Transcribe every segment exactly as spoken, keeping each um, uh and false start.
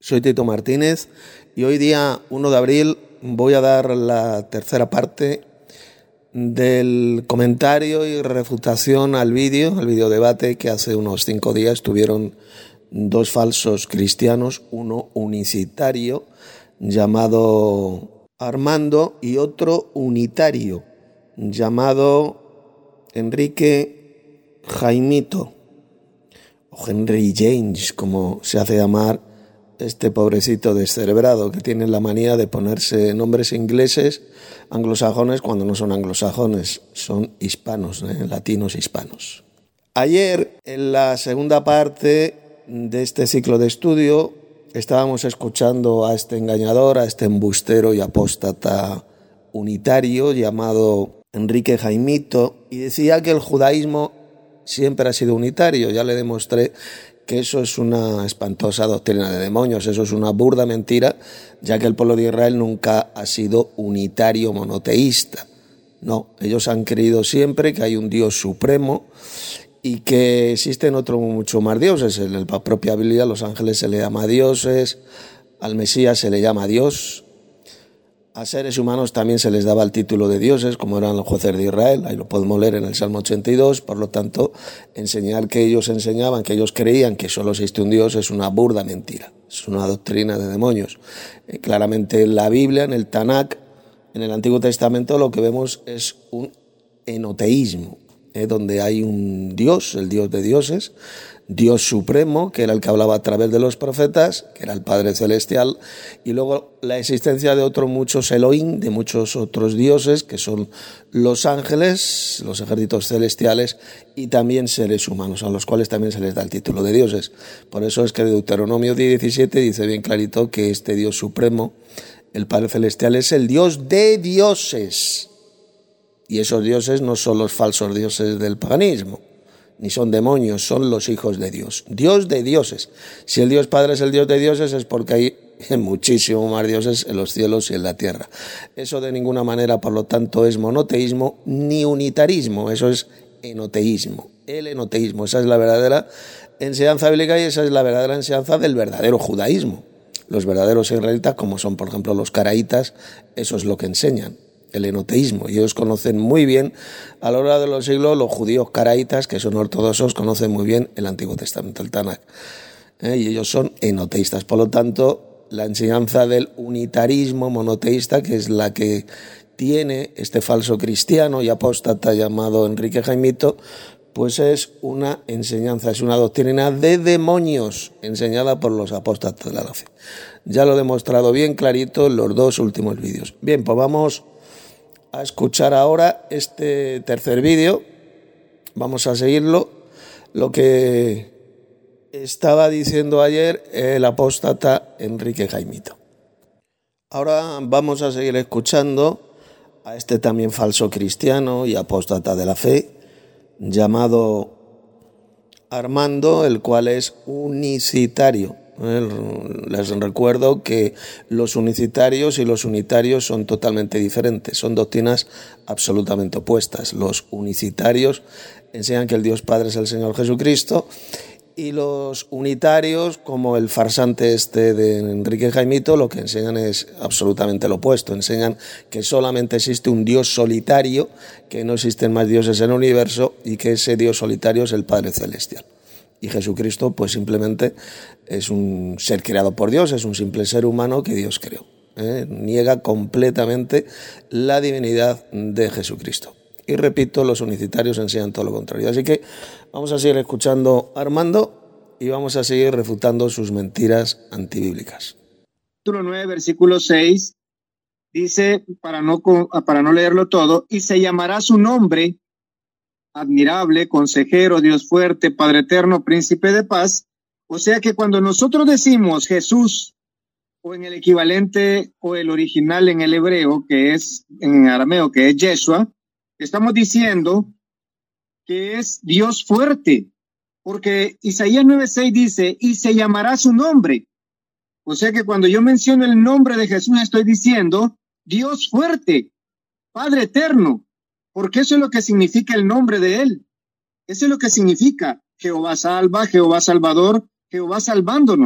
Soy Tito Martínez y hoy día uno de abril voy a dar la tercera parte del comentario y refutación al vídeo, al vídeo debate que hace unos cinco días tuvieron dos falsos cristianos, uno unicitario llamado Armando y otro unitario llamado Enrique Jaimito o Henry James, como se hace llamar este pobrecito descerebrado que tiene la manía de ponerse nombres ingleses, anglosajones, cuando no son anglosajones, son hispanos, ¿eh? latinos hispanos. Ayer, en la segunda parte de este ciclo de estudio, estábamos escuchando a este engañador, a este embustero y apóstata unitario llamado Enrique Jaimito, y decía que el judaísmo siempre ha sido unitario. Ya le demostré que eso es una espantosa doctrina de demonios, eso es una burda mentira, ya que el pueblo de Israel nunca ha sido unitario monoteísta. No, ellos han creído siempre que hay un Dios supremo y que existen otros mucho más dioses. En la propia Biblia a los ángeles se le llama dioses, al Mesías se le llama Dios, a seres humanos también se les daba el título de dioses, como eran los jueces de Israel, ahí lo podemos leer en el Salmo ochenta y dos, por lo tanto, enseñar que ellos enseñaban, que ellos creían que solo existe un Dios es una burda mentira, es una doctrina de demonios. Eh, claramente en la Biblia, en el Tanakh, en el Antiguo Testamento, lo que vemos es un enoteísmo, eh, donde hay un Dios, el Dios de dioses, Dios supremo, que era el que hablaba a través de los profetas, que era el Padre Celestial, y luego la existencia de otros muchos Elohim, de muchos otros dioses, que son los ángeles, los ejércitos celestiales, y también seres humanos, a los cuales también se les da el título de dioses. Por eso es que Deuteronomio diecisiete dice bien clarito que este Dios supremo, el Padre Celestial, es el Dios de dioses. Y esos dioses no son los falsos dioses del paganismo, ni son demonios, son los hijos de Dios. Dios de dioses. Si el Dios Padre es el Dios de dioses es porque hay muchísimo más dioses en los cielos y en la tierra. Eso de ninguna manera, por lo tanto, es monoteísmo ni unitarismo, eso es enoteísmo. El enoteísmo, esa es la verdadera enseñanza bíblica y esa es la verdadera enseñanza del verdadero judaísmo. Los verdaderos israelitas, como son por ejemplo los caraítas, eso es lo que enseñan, el enoteísmo, y ellos conocen muy bien, a lo largo de los siglos, los judíos caraítas, que son ortodoxos, conocen muy bien el Antiguo Testamento, el Tanakh, ¿eh? y ellos son enoteístas. Por lo tanto, la enseñanza del unitarismo monoteísta, que es la que tiene este falso cristiano y apóstata llamado Enrique Jaimito, pues es una enseñanza, es una doctrina de demonios enseñada por los apóstatas de la fe. Ya lo he demostrado bien clarito en los dos últimos vídeos. Bien, pues vamos a escuchar ahora este tercer vídeo, vamos a seguirlo, lo que estaba diciendo ayer el apóstata Enrique Jaimito. Ahora vamos a seguir escuchando a este también falso cristiano y apóstata de la fe, llamado Armando, el cual es unicitario. Les recuerdo que los unicitarios y los unitarios son totalmente diferentes, son doctrinas absolutamente opuestas. Los unicitarios enseñan que el Dios Padre es el Señor Jesucristo y los unitarios, como el farsante este de Enrique Jaimito, lo que enseñan es absolutamente lo opuesto. Enseñan que solamente existe un Dios solitario, que no existen más dioses en el universo y que ese Dios solitario es el Padre Celestial. Y Jesucristo pues simplemente es un ser creado por Dios, es un simple ser humano que Dios creó. ¿eh? Niega completamente la divinidad de Jesucristo. Y repito, los unicitarios enseñan todo lo contrario. Así que vamos a seguir escuchando a Armando y vamos a seguir refutando sus mentiras antibíblicas. Capítulo nueve, versículo seis, dice, para no, para no leerlo todo, y se llamará su nombre admirable, consejero, Dios fuerte, Padre eterno, príncipe de paz. O sea que cuando nosotros decimos Jesús, o en el equivalente o el original en el hebreo, que es en arameo, que es Yeshua, estamos diciendo que es Dios fuerte, porque Isaías nueve seis dice, y se llamará su nombre. O sea que cuando yo menciono el nombre de Jesús, estoy diciendo Dios fuerte, Padre eterno, porque eso es lo que significa el nombre de él. Eso es lo que significa Jehová salva, Jehová salvador, Jehová salvándonos.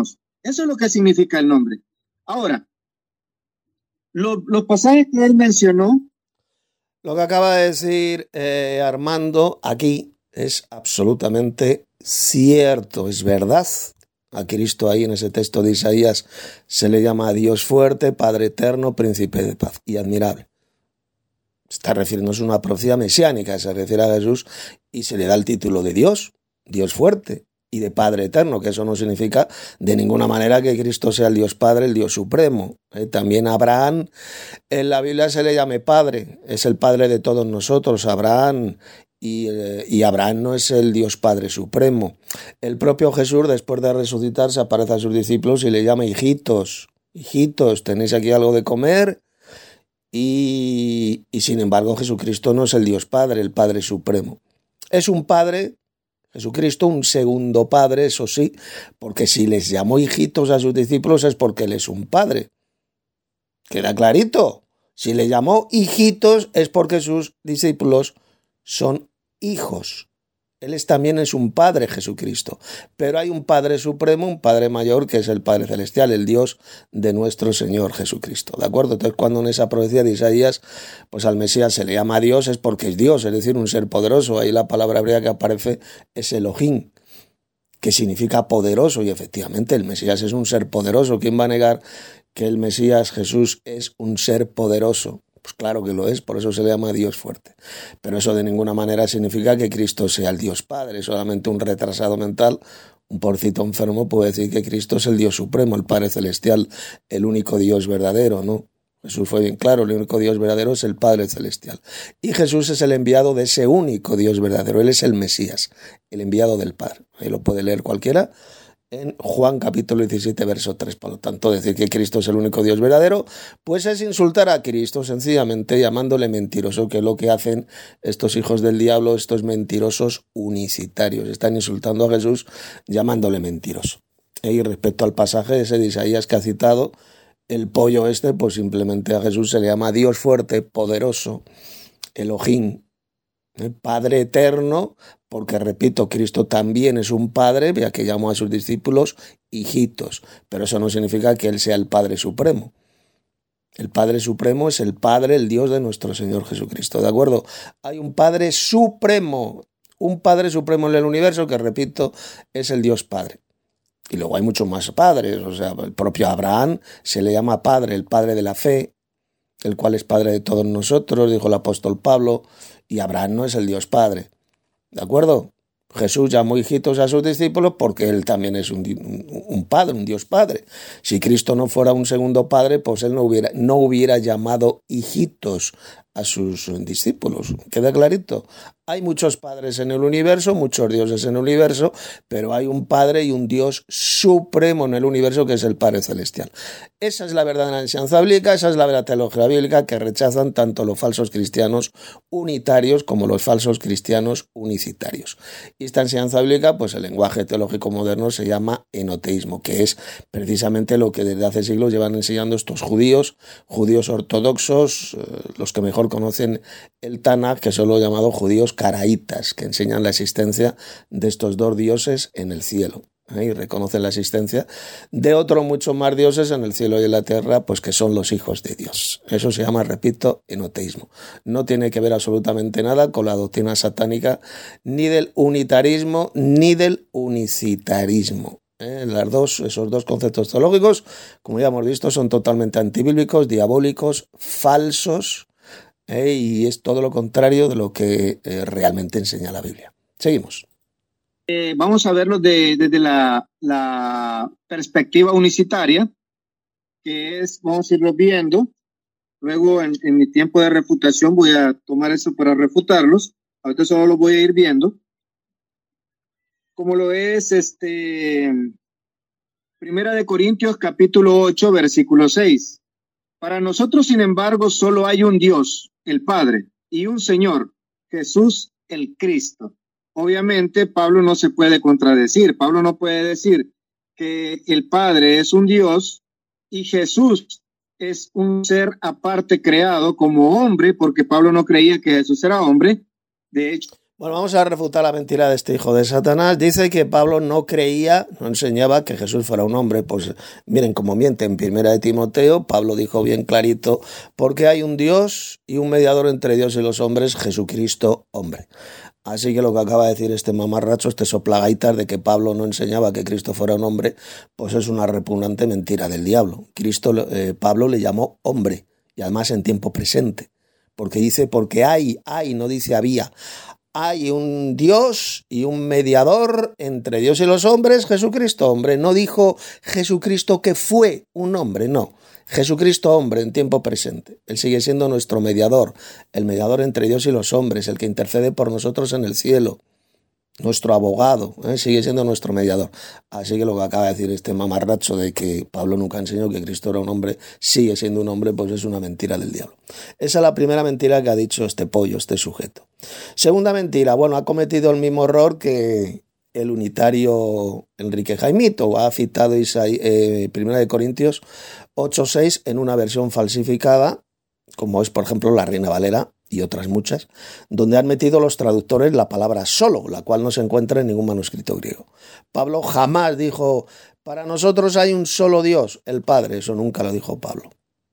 Eso es lo que significa el nombre. Ahora, lo, los pasajes que él mencionó. Lo que acaba de decir eh, Armando aquí es absolutamente cierto, es verdad. A Cristo ahí en ese texto de Isaías se le llama Dios fuerte, Padre eterno, príncipe de paz y admirable. Está refiriéndose a una profecía mesiánica, se refiere a Jesús y se le da el título de Dios, Dios fuerte y de Padre eterno, que eso no significa de ninguna manera que Cristo sea el Dios Padre, el Dios supremo. Eh, también Abraham en la Biblia se le llame Padre, es el Padre de todos nosotros, Abraham. Y, eh, y Abraham no es el Dios Padre Supremo. El propio Jesús, después de resucitar, se aparece a sus discípulos y le llama hijitos. Hijitos, ¿tenéis aquí algo de comer? Y, y sin embargo, Jesucristo no es el Dios Padre, el Padre Supremo. Es un Padre, Jesucristo, un segundo Padre, eso sí, porque si les llamó hijitos a sus discípulos es porque Él es un Padre. ¿Queda clarito? Si le llamó hijitos es porque sus discípulos son hijos. Él es, también es un Padre, Jesucristo. Pero hay un Padre Supremo, un Padre Mayor, que es el Padre Celestial, el Dios de nuestro Señor Jesucristo. ¿De acuerdo? Entonces, cuando en esa profecía de Isaías, pues al Mesías se le llama Dios, es porque es Dios, es decir, un ser poderoso. Ahí la palabra hebrea que aparece es Elohim, que significa poderoso. Y efectivamente, el Mesías es un ser poderoso. ¿Quién va a negar que el Mesías, Jesús, es un ser poderoso? Pues claro que lo es, por eso se le llama Dios fuerte. Pero eso de ninguna manera significa que Cristo sea el Dios Padre. Solamente un retrasado mental, un porcito enfermo puede decir que Cristo es el Dios supremo, el Padre Celestial, el único Dios verdadero, ¿no? Jesús fue bien claro, el único Dios verdadero es el Padre Celestial. Y Jesús es el enviado de ese único Dios verdadero. Él es el Mesías, el enviado del Padre. Ahí lo puede leer cualquiera en Juan capítulo diecisiete, verso tres. Por lo tanto, decir que Cristo es el único Dios verdadero, pues es insultar a Cristo, sencillamente llamándole mentiroso, que es lo que hacen estos hijos del diablo, estos mentirosos unicitarios. Están insultando a Jesús llamándole mentiroso. Y respecto al pasaje ese de Isaías que ha citado, el pollo este, pues simplemente a Jesús se le llama Dios fuerte, poderoso, Elohim, Padre eterno, porque repito, Cristo también es un padre, ya que llamó a sus discípulos hijitos, pero eso no significa que Él sea el Padre Supremo. El Padre Supremo es el Padre, el Dios de nuestro Señor Jesucristo, ¿de acuerdo? Hay un Padre Supremo, un Padre Supremo en el universo que, repito, es el Dios Padre. Y luego hay muchos más padres, o sea, el propio Abraham se le llama Padre, el Padre de la fe, el cual es Padre de todos nosotros, dijo el apóstol Pablo, y Abraham no es el Dios Padre. ¿De acuerdo? Jesús llamó hijitos a sus discípulos porque Él también es un, un, un Padre, un Dios Padre. Si Cristo no fuera un segundo Padre, pues Él no hubiera, no hubiera llamado hijitos a sus discípulos. ¿Queda clarito? Hay muchos padres en el universo, muchos dioses en el universo, pero hay un Padre y un Dios supremo en el universo que es el Padre Celestial. Esa es la verdadera enseñanza bíblica, esa es la verdadera teología bíblica que rechazan tanto los falsos cristianos unitarios como los falsos cristianos unicitarios. Y esta enseñanza bíblica, pues el lenguaje teológico moderno se llama enoteísmo, que es precisamente lo que desde hace siglos llevan enseñando estos judíos, judíos ortodoxos, eh, los que mejor conocen el Tanaj, que son los llamados judíos caraítas, que enseñan la existencia de estos dos dioses en el cielo. ¿eh? Y reconocen la existencia de otros muchos más dioses en el cielo y en la tierra, pues que son los hijos de Dios. Eso se llama, repito, enoteísmo. No tiene que ver absolutamente nada con la doctrina satánica, ni del unitarismo, ni del unicitarismo. ¿eh? Las dos, esos dos conceptos teológicos, como ya hemos visto, son totalmente antibíblicos, diabólicos, falsos, ¿eh? y es todo lo contrario de lo que eh, realmente enseña la Biblia. Seguimos. Eh, vamos a verlo de, desde la, la perspectiva unicitaria, que es, vamos a irlo viendo. Luego, en, en mi tiempo de refutación, voy a tomar eso para refutarlos. Ahorita solo lo voy a ir viendo. Como lo es este Primera de Corintios, capítulo ocho, versículo seis. Para nosotros, sin embargo, solo hay un Dios, el Padre, y un Señor, Jesús el Cristo. Obviamente, Pablo no se puede contradecir. Pablo no puede decir que el Padre es un Dios y Jesús es un ser aparte creado como hombre, porque Pablo no creía que Jesús era hombre. De hecho, Bueno, vamos a refutar la mentira de este hijo de Satanás. Dice que Pablo no creía, no enseñaba que Jesús fuera un hombre. Pues miren cómo miente en Primera de Timoteo. Pablo dijo bien clarito, porque hay un Dios y un mediador entre Dios y los hombres, Jesucristo hombre. Así que lo que acaba de decir este mamarracho, este soplagaitas de que Pablo no enseñaba que Cristo fuera un hombre, pues es una repugnante mentira del diablo. Cristo, eh, Pablo le llamó hombre, y además en tiempo presente. Porque dice, porque hay, hay, no dice había. Hay un Dios y un mediador entre Dios y los hombres, Jesucristo hombre. No dijo Jesucristo que fue un hombre, no. Jesucristo hombre en tiempo presente. Él sigue siendo nuestro mediador, el mediador entre Dios y los hombres, el que intercede por nosotros en el cielo. Nuestro abogado, ¿eh? Sigue siendo nuestro mediador. Así que lo que acaba de decir este mamarracho de que Pablo nunca enseñó que Cristo era un hombre, sigue siendo un hombre, pues es una mentira del diablo. Esa es la primera mentira que ha dicho este pollo, este sujeto. Segunda mentira, bueno, ha cometido el mismo error que el unitario Enrique Jaimito. Ha citado Isaí, eh, Primera de Corintios ocho seis en una versión falsificada, como es por ejemplo la Reina Valera y otras muchas, donde han metido los traductores la palabra solo, la cual no se encuentra en ningún manuscrito griego. Pablo jamás dijo, para nosotros hay un solo Dios, el Padre. Eso nunca lo dijo Pablo.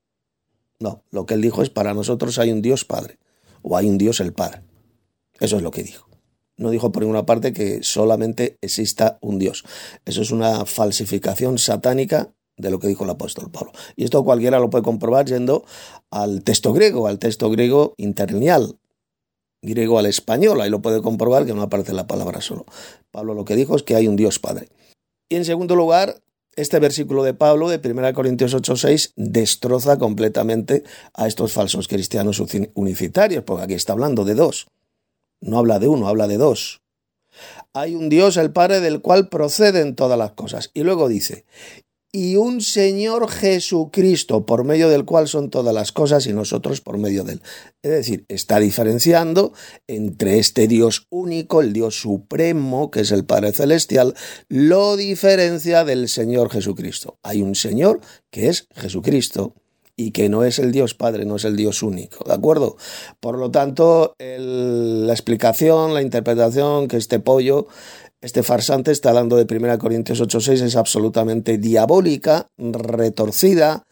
No, lo que él dijo es, para nosotros hay un Dios Padre, o hay un Dios el Padre. Eso es lo que dijo. No dijo por ninguna parte que solamente exista un Dios. Eso es una falsificación satánica de lo que dijo el apóstol Pablo. Y esto cualquiera lo puede comprobar yendo al texto griego, al texto griego interlineal, griego al español. Ahí lo puede comprobar que no aparece la palabra solo. Pablo lo que dijo es que hay un Dios Padre. Y en segundo lugar, este versículo de Pablo de Primera de Corintios ocho seis destroza completamente a estos falsos cristianos unicitarios, porque aquí está hablando de dos. No habla de uno, habla de dos. Hay un Dios, el Padre, del cual proceden todas las cosas. Y luego dice, y un Señor Jesucristo, por medio del cual son todas las cosas y nosotros por medio de él. Es decir, está diferenciando entre este Dios único, el Dios supremo, que es el Padre Celestial, lo diferencia del Señor Jesucristo. Hay un Señor que es Jesucristo y que no es el Dios Padre, no es el Dios único, ¿de acuerdo? Por lo tanto, el, la explicación, la interpretación que este pollo, este farsante está dando de Primera de Corintios ocho seis es absolutamente diabólica, retorcida,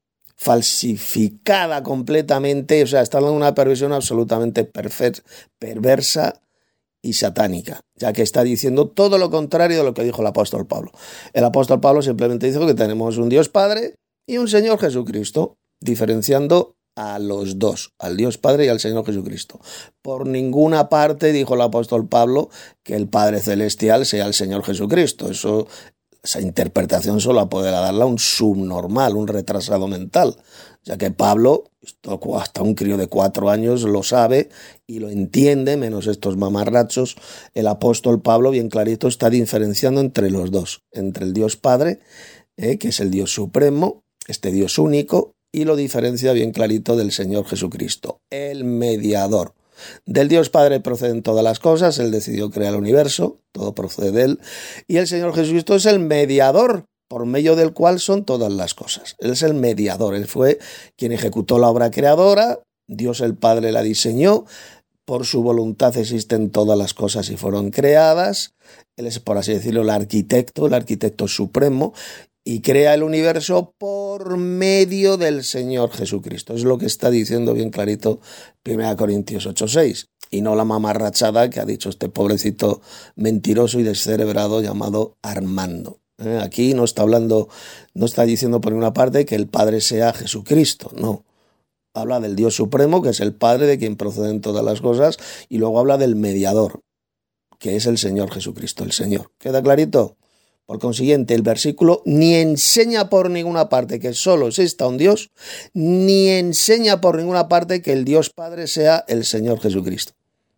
falsificada completamente, o sea, está dando una perversión absolutamente perfer- perversa y satánica, ya que está diciendo todo lo contrario de lo que dijo el apóstol Pablo. El apóstol Pablo simplemente dijo que tenemos un Dios Padre y un Señor Jesucristo, diferenciando a los dos, al Dios Padre y al Señor Jesucristo. Por ninguna parte dijo el apóstol Pablo que el Padre Celestial sea el Señor Jesucristo. Eso, esa interpretación solo puede darla un subnormal, un retrasado mental, ya que Pablo, esto hasta un crío de cuatro años lo sabe y lo entiende, menos estos mamarrachos. El apóstol Pablo, bien clarito, está diferenciando entre los dos, entre el Dios Padre, eh, que es el Dios supremo, este Dios único, y lo diferencia bien clarito del Señor Jesucristo, el mediador. Del Dios Padre proceden todas las cosas, Él decidió crear el universo, todo procede de Él, y el Señor Jesucristo es el mediador, por medio del cual son todas las cosas. Él es el mediador, Él fue quien ejecutó la obra creadora, Dios el Padre la diseñó, por su voluntad existen todas las cosas y fueron creadas, Él es, por así decirlo, el arquitecto, el arquitecto supremo, y crea el universo por medio del Señor Jesucristo. Es lo que está diciendo bien clarito Primera Corintios ocho seis. Y no la mamarrachada que ha dicho este pobrecito mentiroso y descerebrado llamado Armando. ¿Eh? Aquí no está hablando, no está diciendo por una parte que el Padre sea Jesucristo, no. Habla del Dios Supremo, que es el Padre de quien proceden todas las cosas, y luego habla del mediador, que es el Señor Jesucristo, el Señor. ¿Queda clarito? Por consiguiente, el versículo ni enseña por ninguna parte que solo exista un Dios, ni enseña por ninguna parte que el Dios Padre sea el Señor Jesucristo.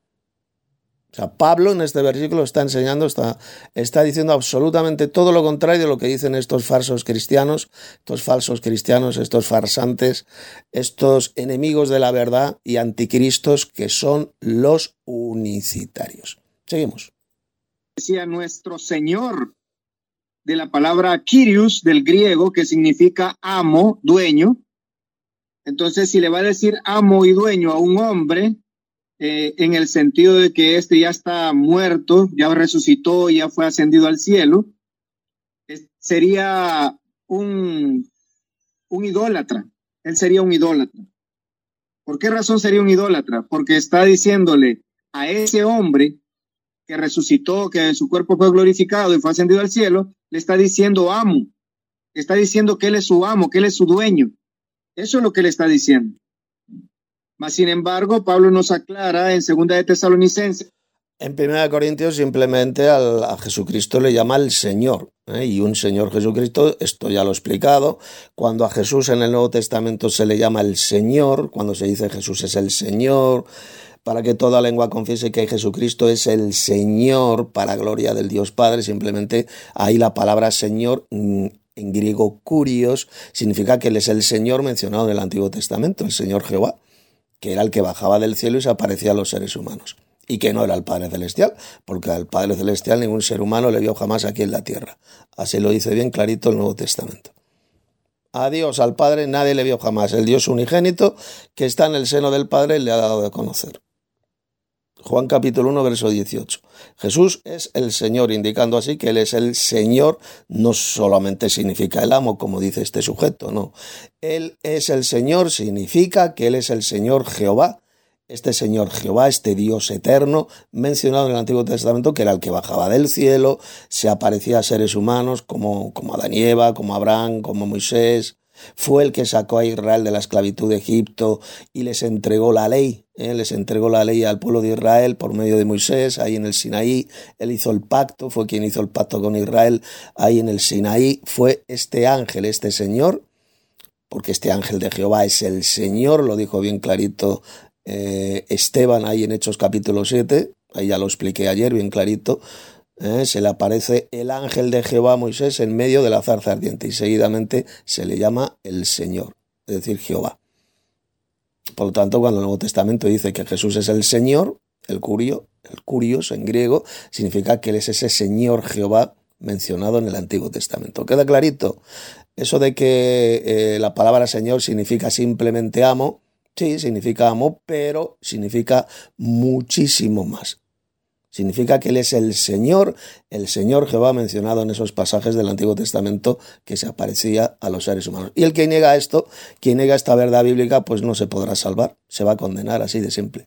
O sea, Pablo en este versículo está enseñando, está, está diciendo absolutamente todo lo contrario de lo que dicen estos falsos cristianos, estos falsos cristianos, estos farsantes, estos enemigos de la verdad y anticristos que son los unicitarios. Seguimos. Decía nuestro Señor, de la palabra Kyrios del griego, que significa amo, dueño. Entonces, si le va a decir amo y dueño a un hombre, eh, en el sentido de que este ya está muerto, ya resucitó, ya fue ascendido al cielo, es, sería un, un idólatra. Él sería un idólatra. ¿Por qué razón sería un idólatra? Porque está diciéndole a ese hombre que resucitó, que su cuerpo fue glorificado y fue ascendido al cielo, le está diciendo amo, está diciendo que él es su amo, que él es su dueño. Eso es lo que le está diciendo. Mas, sin embargo, Pablo nos aclara en segunda de Tesalonicenses. En primera de Corintios simplemente al, a Jesucristo le llama el Señor, ¿eh? Y un Señor Jesucristo, esto ya lo he explicado, cuando a Jesús en el Nuevo Testamento se le llama el Señor, cuando se dice Jesús es el Señor, para que toda lengua confiese que Jesucristo es el Señor para gloria del Dios Padre, simplemente ahí la palabra Señor en griego kurios significa que Él es el Señor mencionado en el Antiguo Testamento, el Señor Jehová, que era el que bajaba del cielo y se aparecía a los seres humanos, y que no era el Padre Celestial, porque al Padre Celestial ningún ser humano le vio jamás aquí en la tierra. Así lo dice bien clarito el Nuevo Testamento. A Dios, al Padre, nadie le vio jamás. El Dios unigénito que está en el seno del Padre le ha dado de conocer. Juan capítulo uno, verso dieciocho. Jesús es el Señor, indicando así que Él es el Señor, no solamente significa el amo, como dice este sujeto, no. Él es el Señor, significa que Él es el Señor Jehová, este Señor Jehová, este Dios eterno, mencionado en el Antiguo Testamento, que era el que bajaba del cielo, se aparecía a seres humanos como, como Adán y Eva, como Abraham, como Moisés. Fue el que sacó a Israel de la esclavitud de Egipto y les entregó la ley, ¿eh? les entregó la ley al pueblo de Israel por medio de Moisés, ahí en el Sinaí. Él hizo el pacto, fue quien hizo el pacto con Israel, ahí en el Sinaí. Fue este ángel, este Señor, porque este ángel de Jehová es el Señor, lo dijo bien clarito eh, Esteban ahí en Hechos capítulo siete, ahí ya lo expliqué ayer bien clarito. ¿Eh? Se le aparece el ángel de Jehová a Moisés en medio de la zarza ardiente y seguidamente se le llama el Señor, es decir, Jehová. Por lo tanto, cuando el Nuevo Testamento dice que Jesús es el Señor, el curio, el curios en griego, significa que Él es ese Señor Jehová mencionado en el Antiguo Testamento. ¿Queda clarito? Eso de que eh, la palabra Señor significa simplemente amo, sí, significa amo, pero significa muchísimo más. Significa que Él es el Señor, el Señor Jehová mencionado en esos pasajes del Antiguo Testamento que se aparecía a los seres humanos. Y el que niega esto, quien niega esta verdad bíblica, pues no se podrá salvar, se va a condenar, así de simple.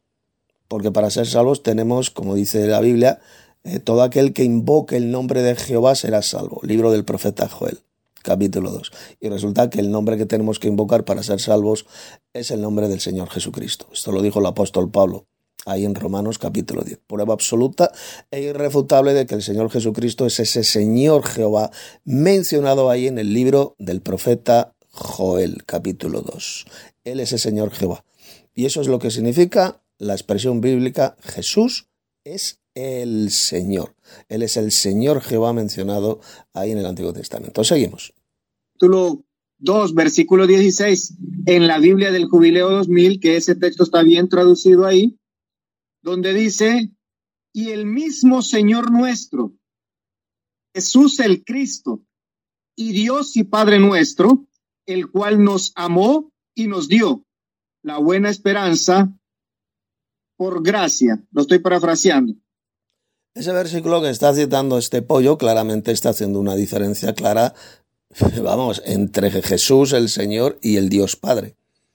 Porque para ser salvos tenemos, como dice la Biblia, eh, todo aquel que invoque el nombre de Jehová será salvo. Libro del profeta Joel, capítulo dos. Y resulta que el nombre que tenemos que invocar para ser salvos es el nombre del Señor Jesucristo. Esto lo dijo el apóstol Pablo ahí en Romanos capítulo diez. Prueba absoluta e irrefutable de que el Señor Jesucristo es ese Señor Jehová mencionado ahí en el libro del profeta Joel, capítulo dos. Él es el Señor Jehová. Y eso es lo que significa la expresión bíblica Jesús es el Señor. Él es el Señor Jehová mencionado ahí en el Antiguo Testamento. Seguimos. Capítulo dos, versículo dieciséis, en la Biblia del Jubileo dos mil, que ese texto está bien traducido ahí, donde dice, y el mismo Señor nuestro, Jesús el Cristo, y Dios y Padre nuestro, el cual nos amó y nos dio la buena esperanza por gracia. Lo estoy parafraseando. Ese versículo que está citando este pollo claramente está haciendo una diferencia clara, vamos, entre Jesús el Señor y el Dios Padre.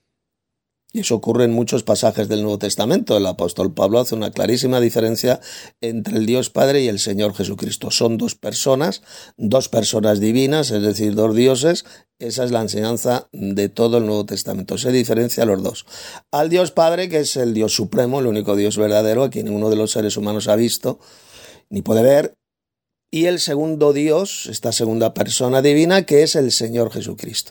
Y eso ocurre en muchos pasajes del Nuevo Testamento. El apóstol Pablo hace una clarísima diferencia entre el Dios Padre y el Señor Jesucristo. Son dos personas, dos personas divinas, es decir, dos dioses. Esa es la enseñanza de todo el Nuevo Testamento. Se diferencia a los dos. Al Dios Padre, que es el Dios supremo, el único Dios verdadero, a quien ninguno de los seres humanos ha visto ni puede ver. Y el segundo Dios, esta segunda persona divina, que es el Señor Jesucristo.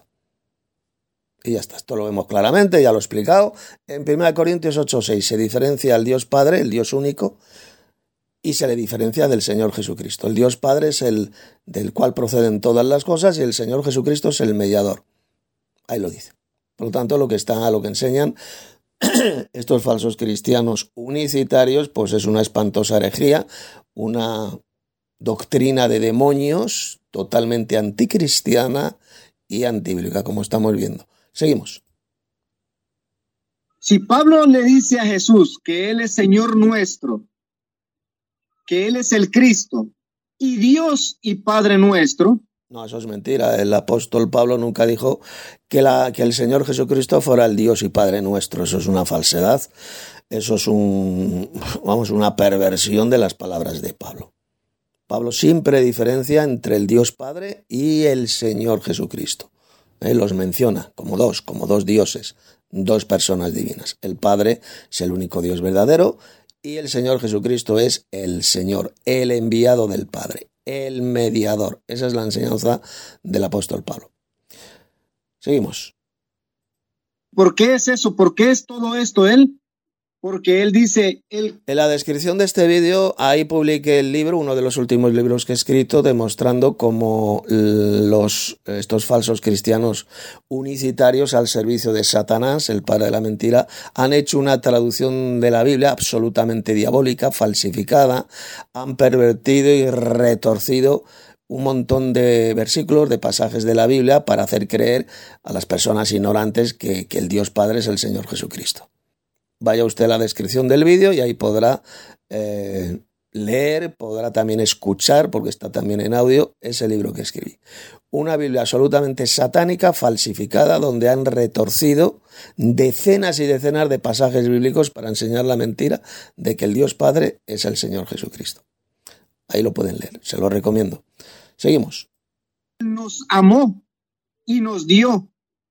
Y ya está, esto lo vemos claramente, ya lo he explicado. En primera de Corintios ocho seis se diferencia al Dios Padre, el Dios único, y se le diferencia del Señor Jesucristo. El Dios Padre es el del cual proceden todas las cosas y el Señor Jesucristo es el mediador. Ahí lo dice. Por lo tanto, lo que está, lo que enseñan estos falsos cristianos unicitarios, pues es una espantosa herejía, una doctrina de demonios totalmente anticristiana y antibíblica, como estamos viendo. Seguimos. Si Pablo le dice a Jesús que Él es Señor nuestro, que Él es el Cristo y Dios y Padre nuestro. No, eso es mentira. El apóstol Pablo nunca dijo que, la, que el Señor Jesucristo fuera el Dios y Padre nuestro. Eso es una falsedad. Eso es un, vamos, una perversión de las palabras de Pablo. Pablo siempre diferencia entre el Dios Padre y el Señor Jesucristo. Él los menciona como dos, como dos dioses, dos personas divinas. El Padre es el único Dios verdadero y el Señor Jesucristo es el Señor, el enviado del Padre, el mediador. Esa es la enseñanza del apóstol Pablo. Seguimos. ¿Por qué es eso? ¿Por qué es todo esto él? Porque él dice... Él... En la descripción de este vídeo, ahí publiqué el libro, uno de los últimos libros que he escrito, demostrando cómo los, estos falsos cristianos unicitarios al servicio de Satanás, el padre de la mentira, han hecho una traducción de la Biblia absolutamente diabólica, falsificada, han pervertido y retorcido un montón de versículos, de pasajes de la Biblia para hacer creer a las personas ignorantes que, que el Dios Padre es el Señor Jesucristo. Vaya usted a la descripción del vídeo y ahí podrá eh, leer, podrá también escuchar, porque está también en audio, ese libro que escribí. Una Biblia absolutamente satánica, falsificada, donde han retorcido decenas y decenas de pasajes bíblicos para enseñar la mentira de que el Dios Padre es el Señor Jesucristo. Ahí lo pueden leer, se lo recomiendo. Seguimos. Nos amó y nos dio.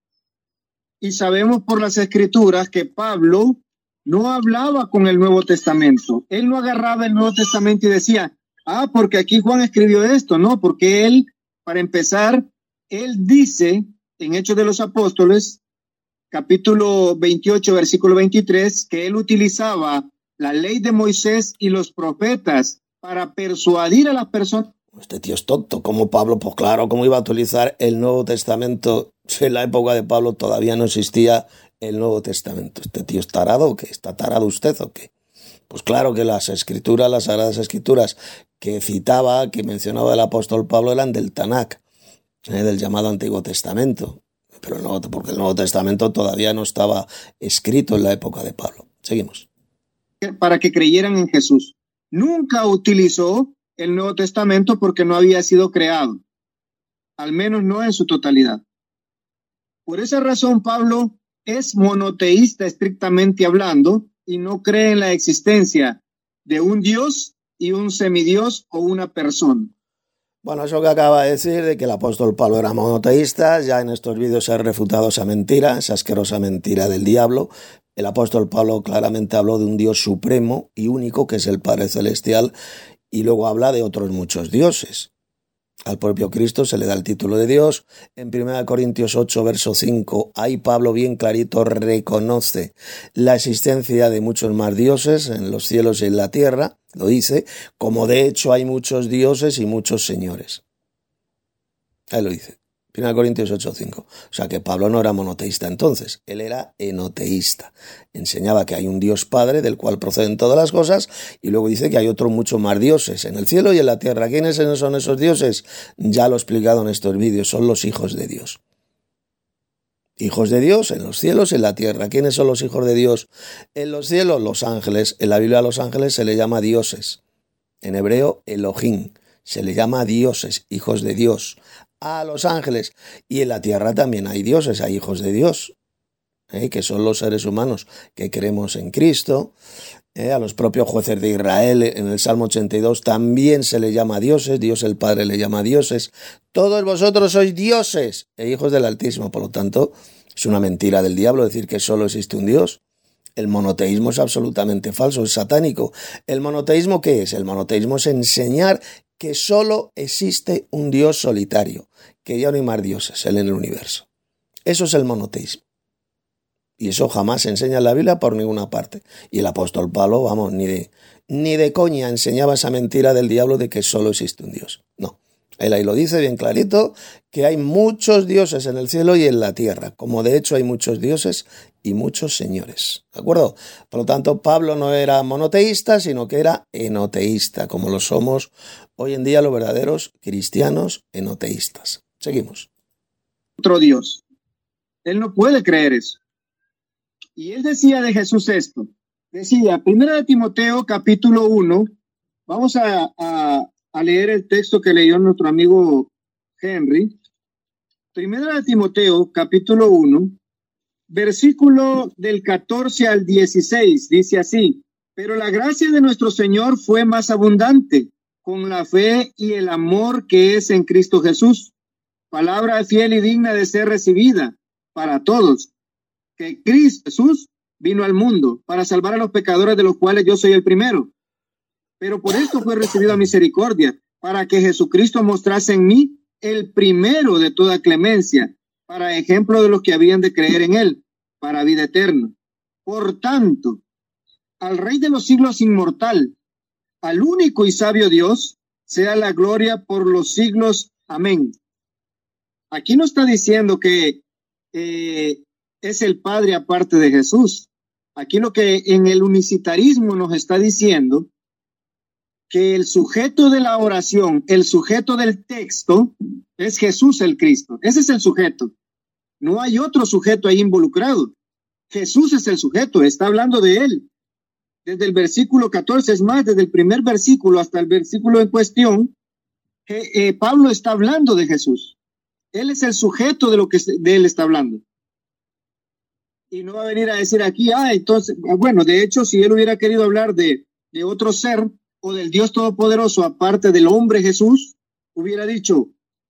Y sabemos por las Escrituras que Pablo no hablaba con el Nuevo Testamento. Él no agarraba el Nuevo Testamento y decía, ah, porque aquí Juan escribió esto. No, porque él, para empezar, él dice en Hechos de los Apóstoles, capítulo veintiocho, versículo veintitrés, que él utilizaba la ley de Moisés y los profetas para persuadir a las personas. Este tío es tonto. ¿Cómo Pablo? Pues claro, ¿cómo iba a utilizar el Nuevo Testamento? Si en la época de Pablo todavía no existía el Nuevo Testamento. ¿Este tío es tarado o qué? ¿Está tarado usted o qué? Pues claro que las escrituras, las sagradas escrituras que citaba, que mencionaba el apóstol Pablo eran del Tanakh, ¿eh? Del llamado Antiguo Testamento. Pero no, porque el Nuevo Testamento todavía no estaba escrito en la época de Pablo. Seguimos. Para que creyeran en Jesús. Nunca utilizó el Nuevo Testamento porque no había sido creado, al menos no en su totalidad. Por esa razón, Pablo es monoteísta estrictamente hablando y no cree en la existencia de un Dios y un semidios o una persona. Bueno, eso que acaba de decir de que el apóstol Pablo era monoteísta, ya en estos vídeos se ha refutado esa mentira, esa asquerosa mentira del diablo. El apóstol Pablo claramente habló de un Dios supremo y único, que es el Padre Celestial, y luego habla de otros muchos dioses. Al propio Cristo se le da el título de Dios. En primera Corintios ocho, verso cinco, ahí Pablo bien clarito reconoce la existencia de muchos más dioses en los cielos y en la tierra, lo dice, como de hecho hay muchos dioses y muchos señores. Ahí lo dice. primera Corintios ocho, cinco. O sea que Pablo no era monoteísta entonces, él era enoteísta. Enseñaba que hay un Dios Padre del cual proceden todas las cosas y luego dice que hay otros muchos más dioses en el cielo y en la tierra. ¿Quiénes son esos dioses? Ya lo he explicado en estos vídeos, son los hijos de Dios. Hijos de Dios en los cielos y en la tierra. ¿Quiénes son los hijos de Dios? En los cielos, los ángeles. En la Biblia a los ángeles se le llama dioses. En hebreo, Elohim. Se le llama dioses, hijos de Dios. A los ángeles. Y en la tierra también hay dioses, hay hijos de Dios, ¿eh? Que son los seres humanos que creemos en Cristo. ¿eh? A los propios jueces de Israel, en el Salmo ochenta y dos, también se le llama dioses, Dios el Padre le llama dioses. Todos vosotros sois dioses e hijos del Altísimo. Por lo tanto, es una mentira del diablo decir que solo existe un Dios. El monoteísmo es absolutamente falso, es satánico. ¿El monoteísmo qué es? El monoteísmo es enseñar que solo existe un Dios solitario, que ya no hay más dioses en el universo. Eso es el monoteísmo. Y eso jamás se enseña en la Biblia por ninguna parte. Y el apóstol Pablo, vamos, ni de, ni de coña enseñaba esa mentira del diablo de que solo existe un Dios. No. Él ahí lo dice bien clarito, que hay muchos dioses en el cielo y en la tierra, como de hecho hay muchos dioses y muchos señores, ¿de acuerdo? Por lo tanto, Pablo no era monoteísta, sino que era enoteísta, como lo somos hoy en día los verdaderos cristianos enoteístas. Seguimos. Otro Dios. Él no puede creer eso. Y él decía de Jesús esto. Decía, primera de Timoteo, capítulo uno. Vamos a, a, a leer el texto que leyó nuestro amigo Henry. Primera de Timoteo, capítulo uno, versículo del catorce al dieciséis. Dice así, pero la gracia de nuestro Señor fue más abundante con la fe y el amor que es en Cristo Jesús. Palabra fiel y digna de ser recibida para todos, que Cristo Jesús vino al mundo para salvar a los pecadores, de los cuales yo soy el primero. Pero por esto fue recibido misericordia, para que Jesucristo mostrase en mí el primero de toda clemencia, para ejemplo de los que habían de creer en él, para vida eterna. Por tanto, al Rey de los siglos inmortal, al único y sabio Dios, sea la gloria por los siglos. Amén. Aquí no está diciendo que eh, es el Padre aparte de Jesús. Aquí lo que en el unicitarismo nos está diciendo, que el sujeto de la oración, el sujeto del texto, es Jesús el Cristo. Ese es el sujeto. No hay otro sujeto ahí involucrado. Jesús es el sujeto, está hablando de él. Desde el versículo catorce, es más, desde el primer versículo hasta el versículo en cuestión, eh, eh, Pablo está hablando de Jesús. Él es el sujeto de lo que de él está hablando. Y no va a venir a decir aquí, ah, entonces, bueno, de hecho, si él hubiera querido hablar de, de otro ser o del Dios Todopoderoso, aparte del hombre Jesús, hubiera dicho,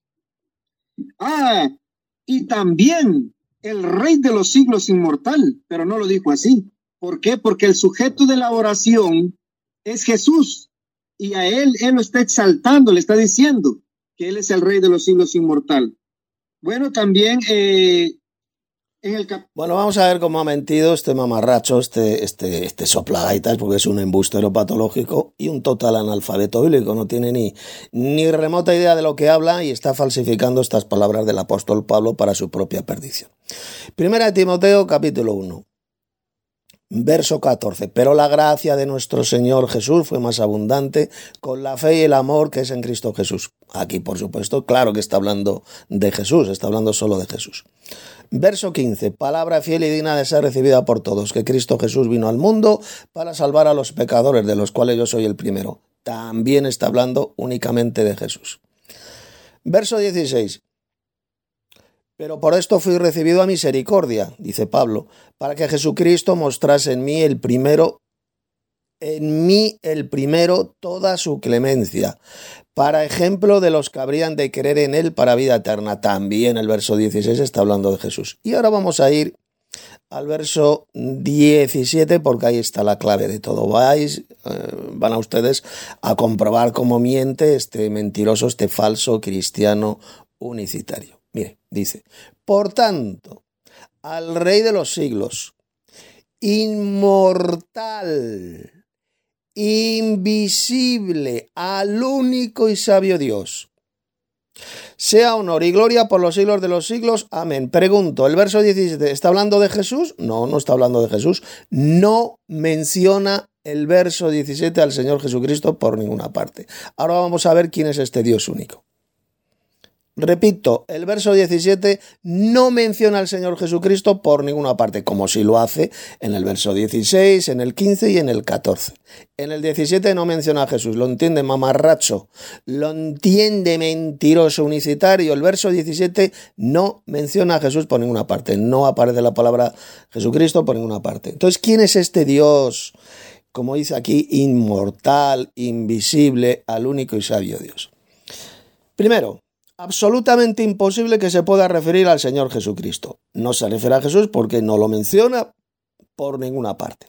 ah, y también el Rey de los siglos inmortal, pero no lo dijo así. ¿Por qué? Porque el sujeto de la oración es Jesús, y a él, él lo está exaltando, le está diciendo que él es el Rey de los siglos inmortal. Bueno, también eh, en el cap- Bueno, vamos a ver cómo ha mentido este mamarracho, este, este, este soplagaitas, porque es un embustero patológico y un total analfabeto bíblico. No tiene ni, ni remota idea de lo que habla y está falsificando estas palabras del apóstol Pablo para su propia perdición. Primera de Timoteo, capítulo uno. Verso catorce, pero la gracia de nuestro Señor Jesús fue más abundante con la fe y el amor que es en Cristo Jesús. Aquí, por supuesto, claro que está hablando de Jesús, está hablando solo de Jesús. Verso quince, palabra fiel y digna de ser recibida por todos, que Cristo Jesús vino al mundo para salvar a los pecadores, de los cuales yo soy el primero. También está hablando únicamente de Jesús. Verso dieciséis. Pero por esto fui recibido a misericordia, dice Pablo, para que Jesucristo mostrase en mí el primero, en mí el primero toda su clemencia, para ejemplo de los que habrían de creer en él para vida eterna. También el verso dieciséis está hablando de Jesús. Y ahora vamos a ir al verso diecisiete, porque ahí está la clave de todo. Vais, eh, van a ustedes a comprobar cómo miente este mentiroso, este falso cristiano unicitario. Mire, dice, por tanto, al Rey de los siglos, inmortal, invisible, al único y sabio Dios, sea honor y gloria por los siglos de los siglos. Amén. Pregunto, ¿el verso diecisiete está hablando de Jesús? No, no está hablando de Jesús. No menciona el verso diecisiete al Señor Jesucristo por ninguna parte. Ahora vamos a ver quién es este Dios único. Repito, el verso diecisiete no menciona al Señor Jesucristo por ninguna parte, como si lo hace en el verso dieciséis, en el quince y en el catorce. En el diecisiete no menciona a Jesús, lo entiende mamarracho, lo entiende mentiroso unicitario. El verso diecisiete no menciona a Jesús por ninguna parte, no aparece la palabra Jesucristo por ninguna parte. Entonces, ¿quién es este Dios? Como dice aquí, inmortal, invisible, al único y sabio Dios. Primero, absolutamente imposible que se pueda referir al Señor Jesucristo. No se refiere a Jesús porque no lo menciona por ninguna parte.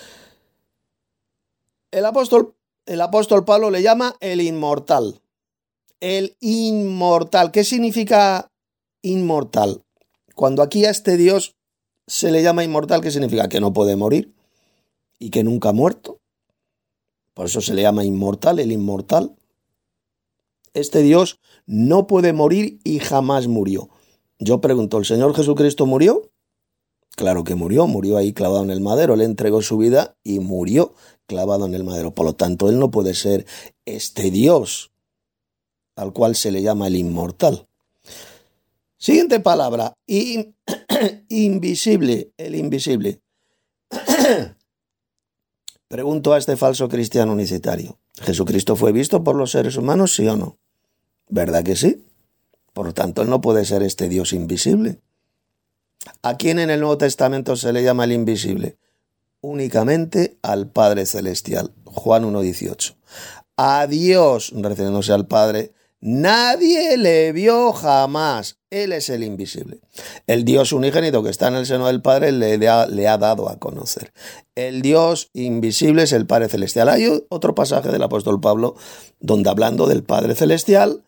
El apóstol, el apóstol Pablo le llama el inmortal. El inmortal. ¿Qué significa inmortal? Cuando aquí a este Dios se le llama inmortal, ¿qué significa? Que no puede morir y que nunca ha muerto. Por eso se le llama inmortal, el inmortal. Este Dios no puede morir y jamás murió. Yo pregunto, ¿el Señor Jesucristo murió? Claro que murió, murió ahí clavado en el madero. Él entregó su vida y murió clavado en el madero. Por lo tanto, Él no puede ser este Dios al cual se le llama el inmortal. Siguiente palabra, in, invisible, el invisible. Pregunto a este falso cristiano unicitario, ¿Jesucristo fue visto por los seres humanos, sí o no? ¿Verdad que sí? Por lo tanto, él no puede ser este Dios invisible. ¿A quién en el Nuevo Testamento se le llama el invisible? Únicamente al Padre Celestial. Juan uno dieciocho. A Dios, refiriéndose al Padre, nadie le vio jamás. Él es el invisible. El Dios unigénito que está en el seno del Padre le ha, le ha dado a conocer. El Dios invisible es el Padre Celestial. Hay otro pasaje del apóstol Pablo donde, hablando del Padre Celestial,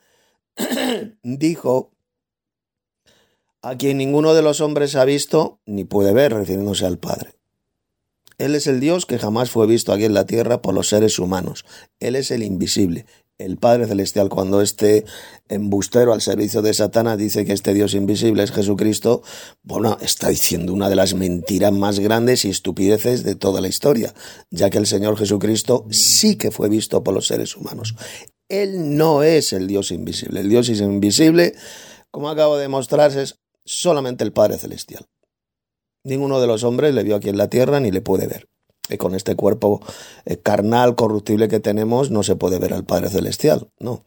dijo: a quien ninguno de los hombres ha visto ni puede ver, refiriéndose al Padre. Él es el Dios que jamás fue visto aquí en la tierra por los seres humanos. Él es el invisible, el Padre Celestial. Cuando este embustero al servicio de Satanás dice que este Dios invisible es Jesucristo, bueno, está diciendo una de las mentiras más grandes y estupideces de toda la historia, ya que el Señor Jesucristo sí que fue visto por los seres humanos. Él no es el Dios invisible. El Dios invisible, como acabo de mostrar, es solamente el Padre Celestial. Ninguno de los hombres le vio aquí en la tierra ni le puede ver. Y con este cuerpo eh, carnal, corruptible que tenemos, no se puede ver al Padre Celestial, no.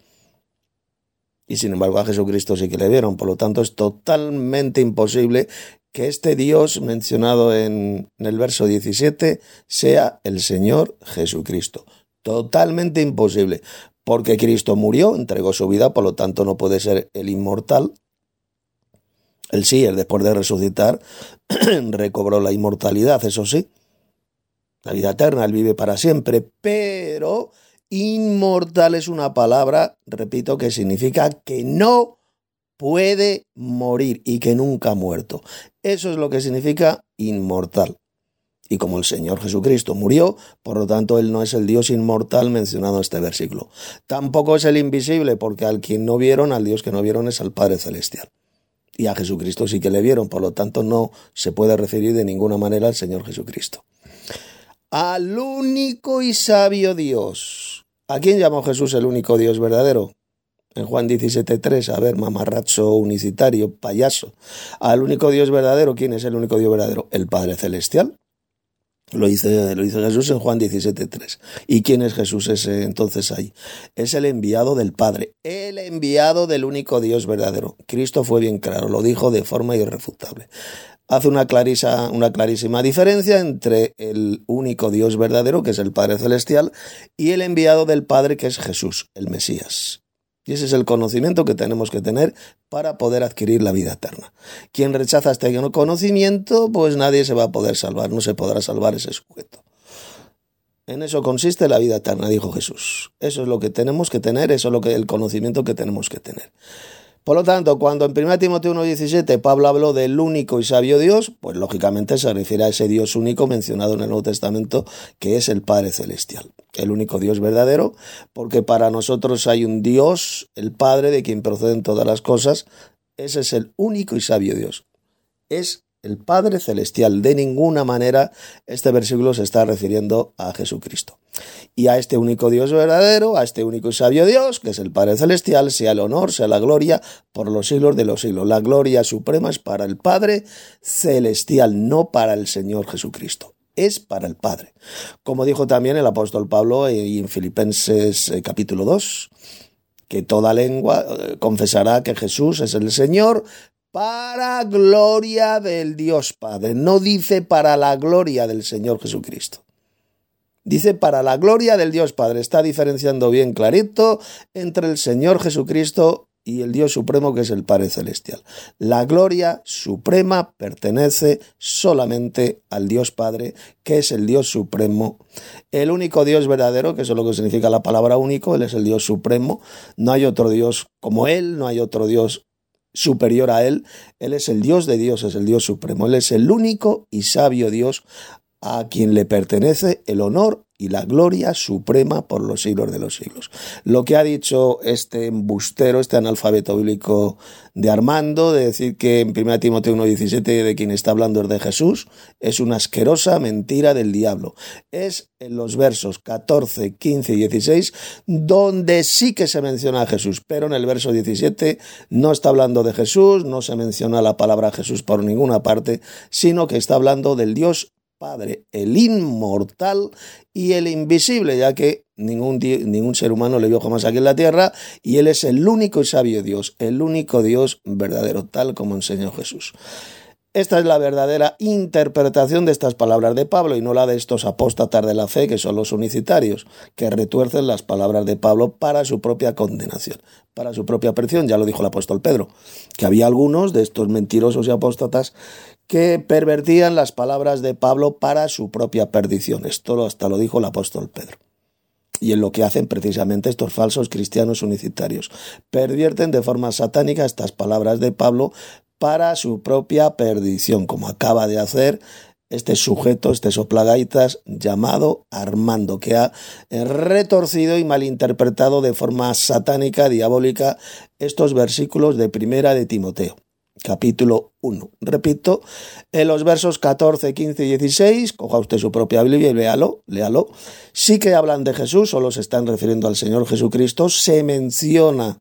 Y sin embargo a Jesucristo sí que le vieron. Por lo tanto, es totalmente imposible que este Dios mencionado en, en el verso diecisiete sea el Señor Jesucristo. Totalmente imposible. Porque Cristo murió, entregó su vida, por lo tanto no puede ser el inmortal. Él sí, él después de resucitar, recobró la inmortalidad, eso sí, la vida eterna, él vive para siempre, pero inmortal es una palabra, repito, que significa que no puede morir y que nunca ha muerto. Eso es lo que significa inmortal. Y como el Señor Jesucristo murió, por lo tanto, él no es el Dios inmortal mencionado en este versículo. Tampoco es el invisible, porque al quien no vieron, al Dios que no vieron, es al Padre Celestial. Y a Jesucristo sí que le vieron, por lo tanto no se puede referir de ninguna manera al Señor Jesucristo. Al único y sabio Dios. ¿A quién llamó Jesús el único Dios verdadero? En Juan diecisiete tres, a ver, mamarracho unicitario, payaso. Al único Dios verdadero, ¿quién es el único Dios verdadero? El Padre Celestial. Lo dice, lo dice Jesús en Juan diecisiete tres. ¿Y quién es Jesús ese entonces ahí? Es el enviado del Padre, el enviado del único Dios verdadero. Cristo fue bien claro, lo dijo de forma irrefutable. Hace una, clarisa, una clarísima diferencia entre el único Dios verdadero, que es el Padre Celestial, y el enviado del Padre, que es Jesús, el Mesías. Y ese es el conocimiento que tenemos que tener para poder adquirir la vida eterna. Quien rechaza este conocimiento, pues nadie se va a poder salvar, no se podrá salvar ese sujeto. En eso consiste la vida eterna, dijo Jesús. Eso es lo que tenemos que tener, eso es lo que, el conocimiento que tenemos que tener. Por lo tanto, cuando en primera Timoteo uno diecisiete Pablo habló del único y sabio Dios, pues lógicamente se refiere a ese Dios único mencionado en el Nuevo Testamento, que es el Padre Celestial, el único Dios verdadero, porque para nosotros hay un Dios, el Padre, de quien proceden todas las cosas. Ese es el único y sabio Dios. Es el Padre Celestial. De ninguna manera este versículo se está refiriendo a Jesucristo. Y a este único Dios verdadero, a este único y sabio Dios, que es el Padre Celestial, sea el honor, sea la gloria, por los siglos de los siglos. La gloria suprema es para el Padre Celestial, no para el Señor Jesucristo. Es para el Padre. Como dijo también el apóstol Pablo en Filipenses capítulo dos, que toda lengua confesará que Jesús es el Señor, para gloria del Dios Padre. No dice para la gloria del Señor Jesucristo. Dice para la gloria del Dios Padre. Está diferenciando bien clarito entre el Señor Jesucristo y el Dios Supremo, que es el Padre Celestial. La gloria suprema pertenece solamente al Dios Padre, que es el Dios Supremo. El único Dios verdadero, que eso es lo que significa la palabra único, Él es el Dios Supremo. No hay otro Dios como Él, no hay otro Dios superior a Él. Él es el Dios de Dios, es el Dios Supremo. Él es el único y sabio Dios, a quien le pertenece el honor y la gloria suprema por los siglos de los siglos. Lo que ha dicho este embustero, este analfabeto bíblico de Armando, de decir que en primera Timoteo uno diecisiete de quien está hablando es de Jesús, es una asquerosa mentira del diablo. Es en los versos catorce, quince y dieciséis donde sí que se menciona a Jesús, pero en el verso diecisiete no está hablando de Jesús, no se menciona la palabra Jesús por ninguna parte, sino que está hablando del Dios Padre, el inmortal y el invisible, ya que ningún, ningún ser humano le vio jamás aquí en la tierra, y Él es el único y sabio Dios, el único Dios verdadero, tal como enseñó Jesús. Esta es la verdadera interpretación de estas palabras de Pablo y no la de estos apóstatas de la fe que son los unicitarios, que retuercen las palabras de Pablo para su propia condenación, para su propia perdición. Ya lo dijo el apóstol Pedro, que había algunos de estos mentirosos y apóstatas que pervertían las palabras de Pablo para su propia perdición. Esto hasta lo dijo el apóstol Pedro. Y en lo que hacen precisamente estos falsos cristianos unicitarios. Pervierten de forma satánica estas palabras de Pablo para su propia perdición, como acaba de hacer este sujeto, este soplagaitas llamado Armando, que ha retorcido y malinterpretado de forma satánica, diabólica, estos versículos de Primera de Timoteo, capítulo uno. Repito, en los versos catorce, quince y dieciséis, coja usted su propia Biblia y léalo, léalo. Sí que hablan de Jesús, solo se están refiriendo al Señor Jesucristo, se menciona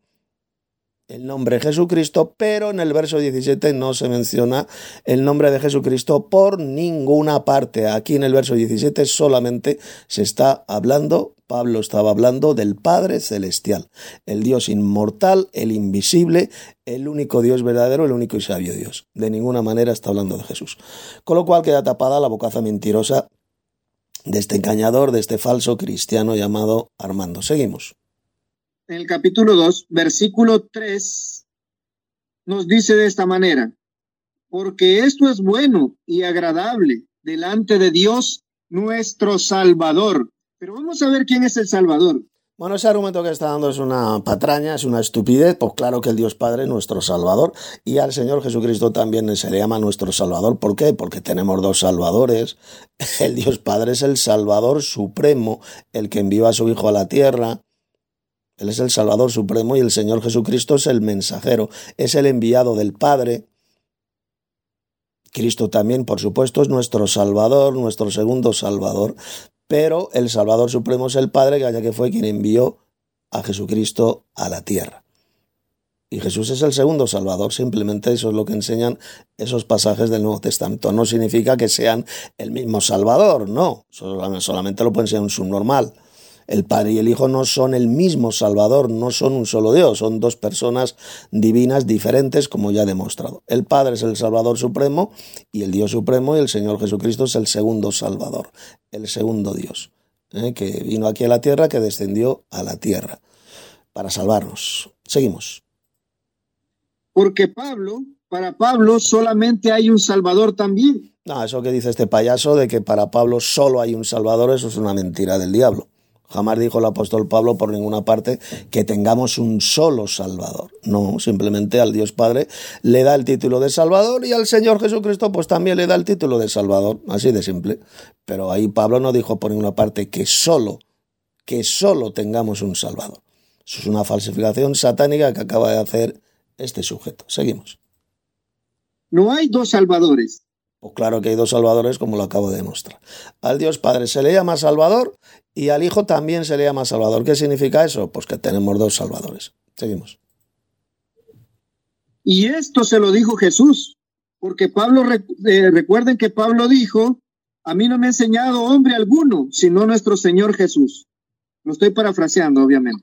el nombre Jesucristo, pero en el verso diecisiete no se menciona el nombre de Jesucristo por ninguna parte. Aquí en el verso diecisiete solamente se está hablando, Pablo estaba hablando del Padre Celestial, el Dios inmortal, el invisible, el único Dios verdadero, el único y sabio Dios. De ninguna manera está hablando de Jesús. Con lo cual queda tapada la bocaza mentirosa de este engañador, de este falso cristiano llamado Armando. Seguimos. En el capítulo dos, versículo tres, nos dice de esta manera: porque esto es bueno y agradable delante de Dios nuestro Salvador. Pero vamos a ver quién es el Salvador. Bueno, ese argumento que está dando es una patraña, es una estupidez. Pues claro que el Dios Padre es nuestro Salvador y al Señor Jesucristo también se le llama nuestro Salvador. ¿Por qué? Porque tenemos dos Salvadores. El Dios Padre es el Salvador supremo, el que envió a su Hijo a la tierra. Él es el Salvador supremo y el Señor Jesucristo es el mensajero, es el enviado del Padre. Cristo también, por supuesto, es nuestro Salvador, nuestro segundo Salvador, pero el Salvador supremo es el Padre, ya que fue quien envió a Jesucristo a la tierra. Y Jesús es el segundo Salvador, simplemente eso es lo que enseñan esos pasajes del Nuevo Testamento. No significa que sean el mismo Salvador, no, solamente lo pueden ser un subnormal. El Padre y el Hijo no son el mismo Salvador, no son un solo Dios, son dos personas divinas diferentes, como ya he demostrado. El Padre es el Salvador supremo y el Dios supremo, y el Señor Jesucristo es el segundo Salvador, el segundo Dios, ¿eh? que vino aquí a la tierra, que descendió a la tierra para salvarnos. Seguimos. Porque Pablo, para Pablo solamente hay un Salvador también. No, eso que dice este payaso de que para Pablo solo hay un Salvador, eso es una mentira del diablo. Jamás dijo el apóstol Pablo por ninguna parte que tengamos un solo Salvador. No, simplemente al Dios Padre le da el título de Salvador y al Señor Jesucristo pues también le da el título de Salvador, así de simple. Pero ahí Pablo no dijo por ninguna parte que solo, que solo tengamos un Salvador. Eso es una falsificación satánica que acaba de hacer este sujeto. Seguimos. No hay dos Salvadores. Pues claro que hay dos Salvadores, como lo acabo de demostrar. Al Dios Padre se le llama Salvador y al Hijo también se le llama Salvador. ¿Qué significa eso? Pues que tenemos dos Salvadores. Seguimos. Y esto se lo dijo Jesús, porque Pablo, eh, recuerden que Pablo dijo: a mí no me ha enseñado hombre alguno, sino nuestro Señor Jesús. Lo estoy parafraseando, obviamente.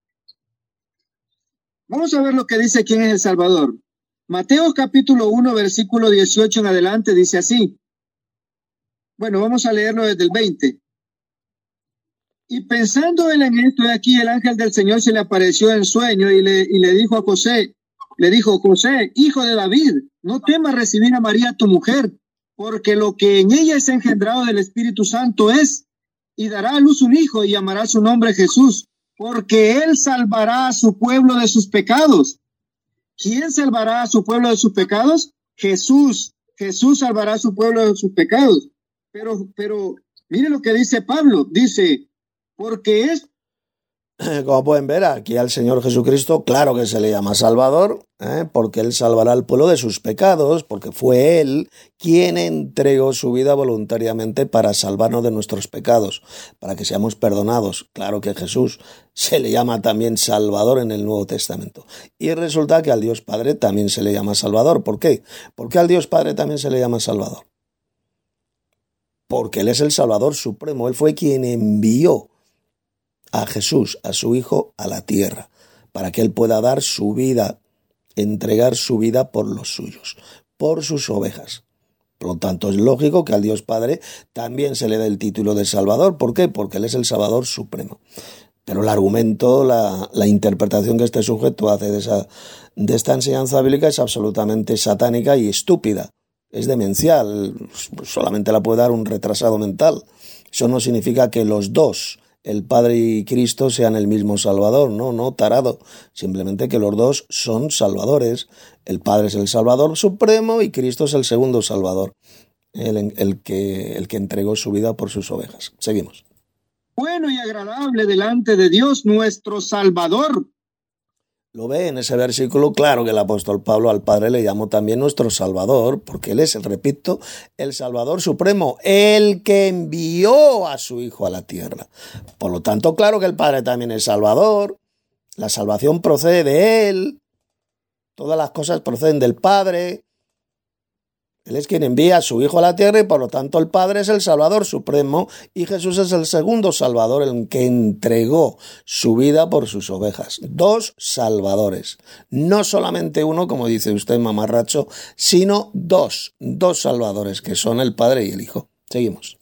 Vamos a ver lo que dice quién es el Salvador. Mateo capítulo uno, versículo dieciocho en adelante, dice así. Bueno, vamos a leerlo desde el veinte. Y pensando él en esto, aquí el ángel del Señor se le apareció en sueño y le, y le dijo a José, le dijo: José, hijo de David, no temas recibir a María tu mujer, porque lo que en ella es engendrado del Espíritu Santo es, y dará a luz un hijo y llamará su nombre Jesús, porque él salvará a su pueblo de sus pecados. ¿Quién salvará a su pueblo de sus pecados? Jesús. Jesús salvará a su pueblo de sus pecados. Pero, pero, mire lo que dice Pablo. Dice, porque es... Como pueden ver, aquí al Señor Jesucristo, claro que se le llama Salvador, ¿eh? porque Él salvará al pueblo de sus pecados, porque fue Él quien entregó su vida voluntariamente para salvarnos de nuestros pecados, para que seamos perdonados. Claro que Jesús se le llama también Salvador en el Nuevo Testamento. Y resulta que al Dios Padre también se le llama Salvador. ¿Por qué? ¿Por qué al Dios Padre también se le llama Salvador? porque Él es el Salvador supremo. Él fue quien envió a Jesús, a su Hijo, a la tierra, para que Él pueda dar su vida, entregar su vida por los suyos, por sus ovejas. Por lo tanto, es lógico que al Dios Padre también se le dé el título de Salvador. ¿Por qué? Porque Él es el Salvador supremo. Pero el argumento, la, la interpretación que este sujeto hace de, esa, de esta enseñanza bíblica es absolutamente satánica y estúpida. Es demencial, solamente la puede dar un retrasado mental. Eso no significa que los dos, el Padre y Cristo, sean el mismo Salvador, no, no, tarado. Simplemente que los dos son salvadores. El Padre es el Salvador supremo y Cristo es el segundo Salvador, el, el, que, el que entregó su vida por sus ovejas. Seguimos. Bueno y agradable delante de Dios nuestro Salvador. Lo ve en ese versículo, claro que el apóstol Pablo al Padre le llamó también nuestro Salvador, porque Él es, repito, el Salvador supremo, el que envió a su Hijo a la tierra. Por lo tanto, claro que el Padre también es Salvador, la salvación procede de Él, todas las cosas proceden del Padre. Él es quien envía a su Hijo a la tierra y por lo tanto el Padre es el Salvador supremo y Jesús es el segundo Salvador, el que entregó su vida por sus ovejas. Dos Salvadores, no solamente uno, como dice usted, mamarracho, sino dos, dos Salvadores que son el Padre y el Hijo. Seguimos.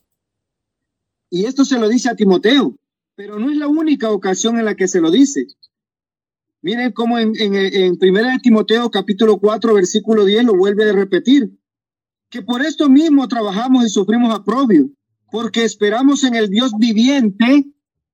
Y esto se lo dice a Timoteo, pero no es la única ocasión en la que se lo dice. Miren cómo en, en, en primera de Timoteo capítulo cuatro versículo diez lo vuelve a repetir. Que por esto mismo trabajamos y sufrimos aprobio, porque esperamos en el Dios viviente,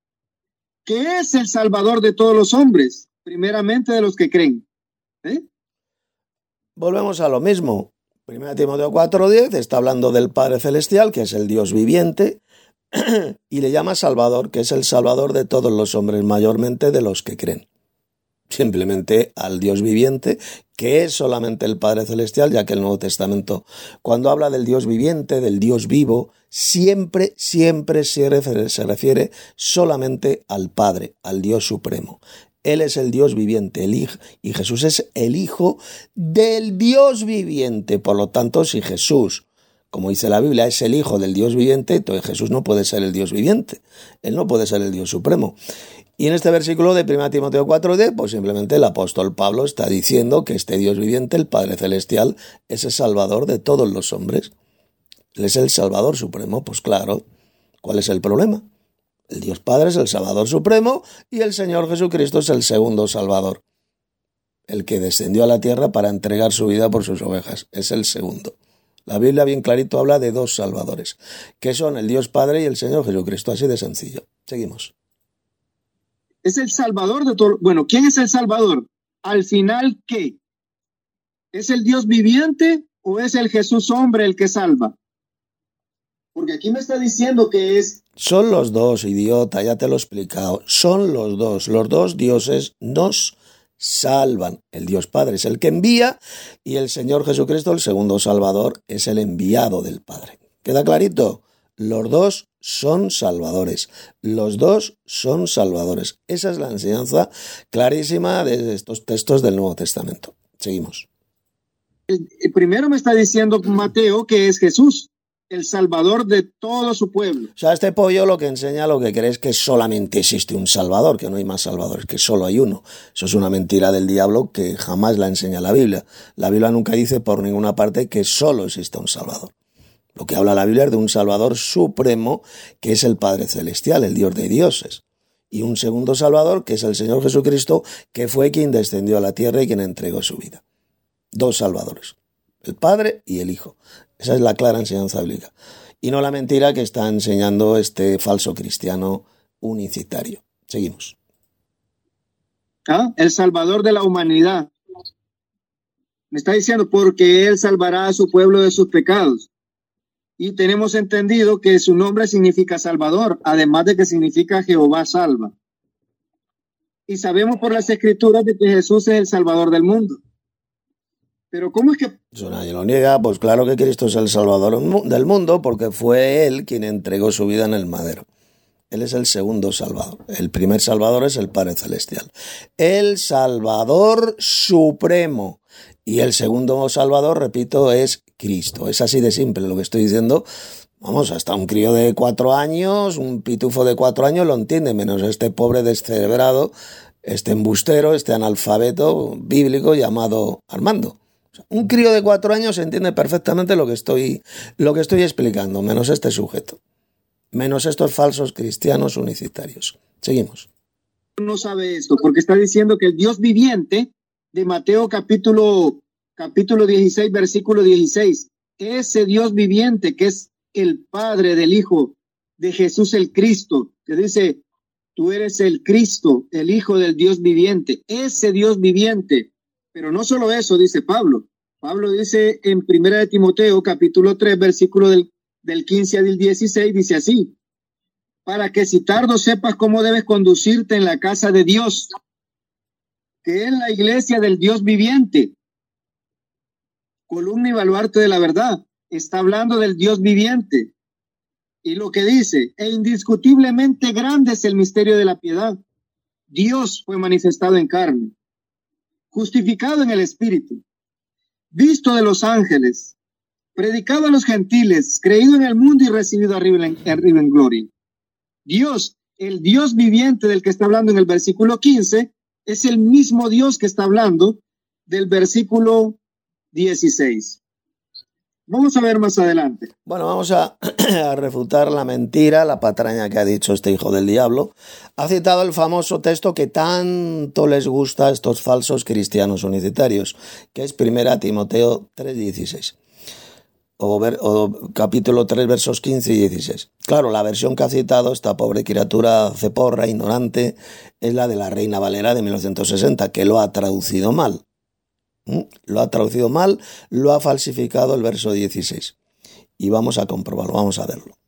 que es el Salvador de todos los hombres, primeramente de los que creen. ¿Eh? Volvemos a lo mismo. primera Timoteo cuatro diez está hablando del Padre Celestial, que es el Dios viviente, y le llama Salvador, que es el Salvador de todos los hombres, mayormente de los que creen. Simplemente al Dios viviente, que es solamente el Padre Celestial, ya que el Nuevo Testamento, cuando habla del Dios viviente, del Dios vivo, siempre, siempre se refiere, se refiere solamente al Padre, al Dios supremo. Él es el Dios viviente, el Hijo, y Jesús es el Hijo del Dios viviente. Por lo tanto, si Jesús, como dice la Biblia, es el Hijo del Dios viviente, entonces Jesús no puede ser el Dios viviente. Él no puede ser el Dios supremo. Y en este versículo de primera Timoteo cuatro diez, pues simplemente el apóstol Pablo está diciendo que este Dios viviente, el Padre Celestial, es el Salvador de todos los hombres. Él es el Salvador supremo, pues claro. ¿Cuál es el problema? El Dios Padre es el Salvador supremo y el Señor Jesucristo es el segundo Salvador. El que descendió a la tierra para entregar su vida por sus ovejas. Es el segundo. La Biblia bien clarito habla de dos Salvadores, que son el Dios Padre y el Señor Jesucristo. Así de sencillo. Seguimos. Es el Salvador de todo. Bueno, ¿quién es el Salvador? Al final, ¿qué? ¿Es el Dios viviente o es el Jesús hombre el que salva? Porque aquí me está diciendo que es... Son los dos, idiota, ya te lo he explicado. Son los dos. Los dos dioses nos salvan. El Dios Padre es el que envía y el Señor Jesucristo, el segundo Salvador, es el enviado del Padre. ¿Queda clarito? Los dos son salvadores. Los dos son salvadores. Esa es la enseñanza clarísima de estos textos del Nuevo Testamento. Seguimos. El, el primero me está diciendo Mateo que es Jesús, el Salvador de todo su pueblo. O sea, este pollo lo que enseña, lo que cree es que solamente existe un Salvador, que no hay más salvadores, que solo hay uno. Eso es una mentira del diablo que jamás la enseña la Biblia. La Biblia nunca dice por ninguna parte que solo existe un Salvador. Lo que habla la Biblia es de un Salvador supremo, que es el Padre Celestial, el Dios de dioses. Y un segundo Salvador, que es el Señor Jesucristo, que fue quien descendió a la tierra y quien entregó su vida. Dos Salvadores, el Padre y el Hijo. Esa es la clara enseñanza bíblica. Y no la mentira que está enseñando este falso cristiano unicitario. Seguimos. ¿Ah? El Salvador de la humanidad. Me está diciendo, porque Él salvará a su pueblo de sus pecados. Y tenemos entendido que su nombre significa Salvador, además de que significa Jehová salva. Y sabemos por las Escrituras de que Jesús es el Salvador del mundo. Pero ¿cómo es que...? Eso nadie lo niega, pues claro que Cristo es el Salvador del mundo, porque fue Él quien entregó su vida en el madero. Él es el segundo Salvador. El primer Salvador es el Padre Celestial. El Salvador supremo. Y el segundo Salvador, repito, es Cristo. Es así de simple lo que estoy diciendo. Vamos, hasta un crío de cuatro años, un pitufo de cuatro años lo entiende, menos este pobre descerebrado, este embustero, este analfabeto bíblico llamado Armando. O sea, un crío de cuatro años entiende perfectamente lo que estoy, lo que estoy explicando, menos este sujeto, menos estos falsos cristianos unicitarios. Seguimos. No sabe esto, porque está diciendo que el Dios viviente de Mateo capítulo, capítulo dieciséis, versículo dieciséis, ese Dios viviente que es el Padre del Hijo de Jesús el Cristo, que dice, tú eres el Cristo, el Hijo del Dios viviente, ese Dios viviente. Pero no solo eso, dice Pablo. Pablo dice en Primera de Timoteo, capítulo tres, versículo del, del quince al dieciséis, dice así, para que si tardo sepas cómo debes conducirte en la casa de Dios, que es la iglesia del Dios viviente, columna y baluarte de la verdad. Está hablando del Dios viviente. Y lo que dice, e indiscutiblemente grande es el misterio de la piedad. Dios fue manifestado en carne, justificado en el Espíritu, visto de los ángeles, predicado a los gentiles, creído en el mundo y recibido arriba en, arriba en gloria. Dios, el Dios viviente del que está hablando en el versículo quince, es el mismo Dios que está hablando del versículo dieciséis. Vamos a ver más adelante. Bueno, vamos a, a refutar la mentira, la patraña que ha dicho este hijo del diablo. Ha citado el famoso texto que tanto les gusta a estos falsos cristianos unicitarios, que es Primera Timoteo tres dieciséis. O, ver, o capítulo tres, versos quince y dieciséis. Claro, la versión que ha citado esta pobre criatura ceporra, ignorante, es la de la Reina Valera de mil novecientos sesenta, que lo ha traducido mal. ¿Mm? Lo ha traducido mal, lo ha falsificado el verso dieciséis. Y vamos a comprobarlo, vamos a verlo.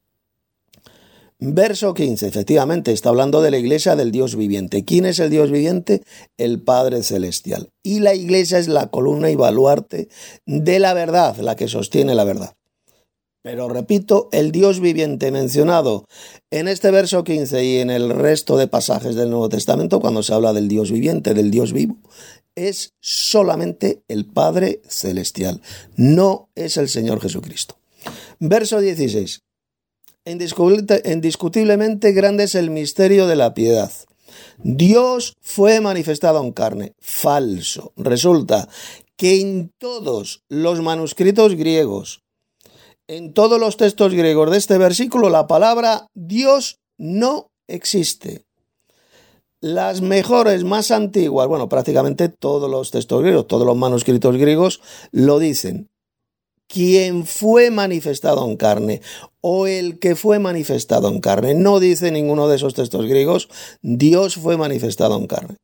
Verso quince, efectivamente, está hablando de la iglesia del Dios viviente. ¿Quién es el Dios viviente? El Padre Celestial. Y la iglesia es la columna y baluarte de la verdad, la que sostiene la verdad. Pero repito, el Dios viviente mencionado en este verso quince y en el resto de pasajes del Nuevo Testamento, cuando se habla del Dios viviente, del Dios vivo, es solamente el Padre Celestial, no es el Señor Jesucristo. Verso dieciséis. Indiscutiblemente grande es el misterio de la piedad. Dios fue manifestado en carne. Falso. Resulta que en todos los manuscritos griegos, en todos los textos griegos de este versículo, la palabra Dios no existe. Las mejores, más antiguas, bueno, prácticamente todos los textos griegos, todos los manuscritos griegos lo dicen. Quien fue manifestado en carne o el que fue manifestado en carne. No dice ninguno de esos textos griegos, Dios fue manifestado en carne.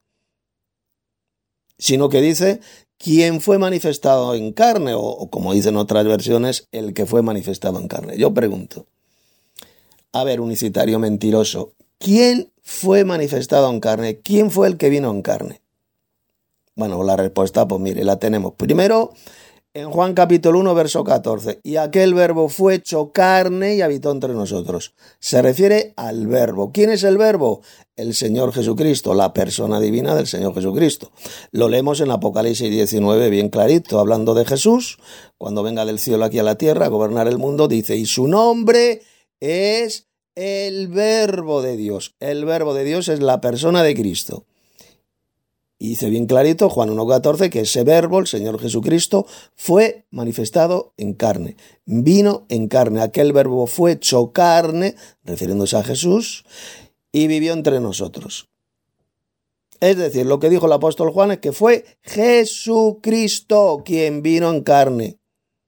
Sino que dice, quien fue manifestado en carne, o, o como dicen otras versiones, el que fue manifestado en carne. Yo pregunto, a ver, unicitario mentiroso, ¿quién fue manifestado en carne? ¿Quién fue el que vino en carne? Bueno, la respuesta, pues mire, la tenemos. Primero, en Juan capítulo uno, verso catorce, y aquel verbo fue hecho carne y habitó entre nosotros. Se refiere al verbo. ¿Quién es el verbo? El Señor Jesucristo, la persona divina del Señor Jesucristo. Lo leemos en Apocalipsis diecinueve bien clarito, hablando de Jesús, cuando venga del cielo aquí a la tierra a gobernar el mundo, dice, y su nombre es el verbo de Dios. El verbo de Dios es la persona de Cristo. Y dice bien clarito Juan uno catorce que ese verbo, el Señor Jesucristo, fue manifestado en carne. Vino en carne. Aquel verbo fue hecho carne, refiriéndose a Jesús, y vivió entre nosotros. Es decir, lo que dijo el apóstol Juan es que fue Jesucristo quien vino en carne.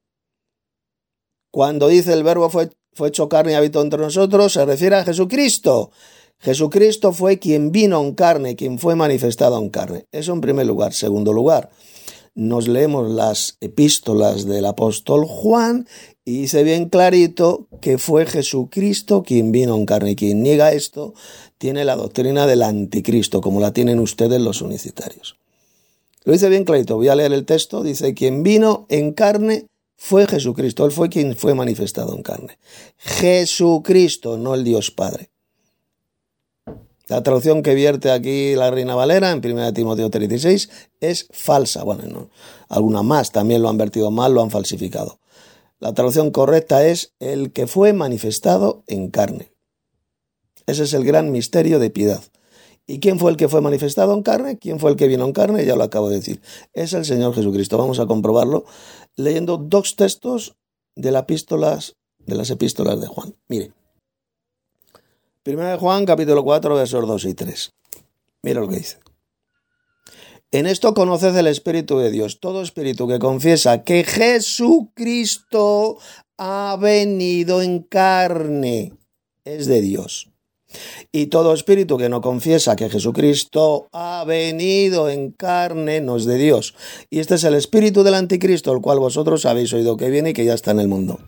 Cuando dice el verbo fue, fue hecho carne y habitó entre nosotros, se refiere a Jesucristo. Jesucristo fue quien vino en carne, quien fue manifestado en carne. Eso en primer lugar. Segundo lugar, nos leemos las epístolas del apóstol Juan y dice bien clarito que fue Jesucristo quien vino en carne. Y quien niega esto tiene la doctrina del anticristo, como la tienen ustedes los unicitarios. Lo dice bien clarito. Voy a leer el texto. Dice, quien vino en carne fue Jesucristo. Él fue quien fue manifestado en carne. Jesucristo, no el Dios Padre. La traducción que vierte aquí la Reina Valera en Primera Timoteo tres dieciséis es falsa. Bueno, no, algunas más también lo han vertido mal, lo han falsificado. La traducción correcta es el que fue manifestado en carne. Ese es el gran misterio de piedad. ¿Y quién fue el que fue manifestado en carne? ¿Quién fue el que vino en carne? Ya lo acabo de decir. Es el Señor Jesucristo. Vamos a comprobarlo leyendo dos textos de, las epístolas, de las epístolas de Juan. Mire. Primera de Juan, capítulo cuatro, versos dos y tres. Mira lo que dice. En esto conoced el Espíritu de Dios. Todo espíritu que confiesa que Jesucristo ha venido en carne es de Dios. Y todo espíritu que no confiesa que Jesucristo ha venido en carne no es de Dios. Y este es el espíritu del anticristo, el cual vosotros habéis oído que viene y que ya está en el mundo.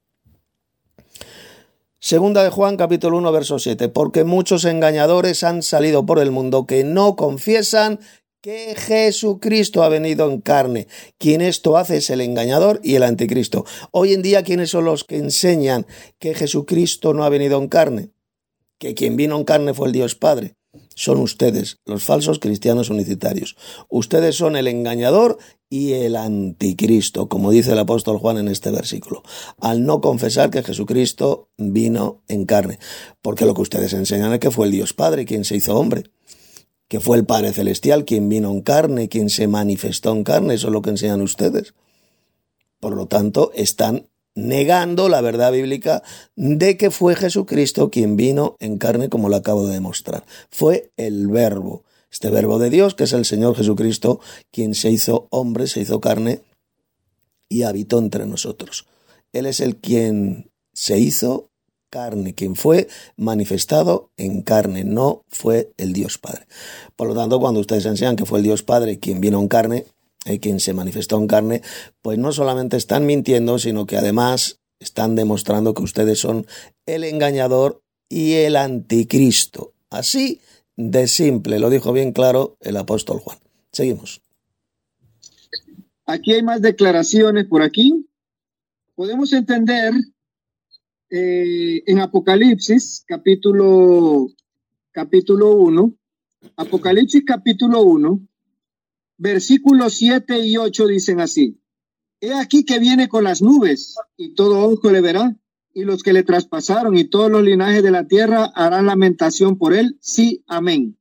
Segunda de Juan, capítulo uno, verso siete. Porque muchos engañadores han salido por el mundo que no confiesan que Jesucristo ha venido en carne. Quien esto hace es el engañador y el anticristo. Hoy en día, ¿quiénes son los que enseñan que Jesucristo no ha venido en carne? Que quien vino en carne fue el Dios Padre. Son ustedes, los falsos cristianos unicitarios. Ustedes son el engañador y el anticristo, como dice el apóstol Juan en este versículo, al no confesar que Jesucristo vino en carne. Porque lo que ustedes enseñan es que fue el Dios Padre quien se hizo hombre, que fue el Padre Celestial quien vino en carne, quien se manifestó en carne. Eso es lo que enseñan ustedes. Por lo tanto, están negando la verdad bíblica de que fue Jesucristo quien vino en carne, como lo acabo de demostrar. Fue el Verbo, este Verbo de Dios, que es el Señor Jesucristo, quien se hizo hombre, se hizo carne y habitó entre nosotros. Él es el quien se hizo carne, quien fue manifestado en carne, no fue el Dios Padre. Por lo tanto, cuando ustedes enseñan que fue el Dios Padre quien vino en carne, eh, quien se manifestó en carne, pues no solamente están mintiendo, sino que además están demostrando que ustedes son el engañador y el anticristo. Así de simple, lo dijo bien claro el apóstol Juan. Seguimos. Aquí hay más declaraciones por aquí. Podemos entender eh, en Apocalipsis, capítulo, capítulo uno, Apocalipsis capítulo uno, versículos siete y ocho dicen así: He aquí que viene con las nubes, y todo ojo le verá, y los que le traspasaron, y todos los linajes de la tierra harán lamentación por él. Sí, amén.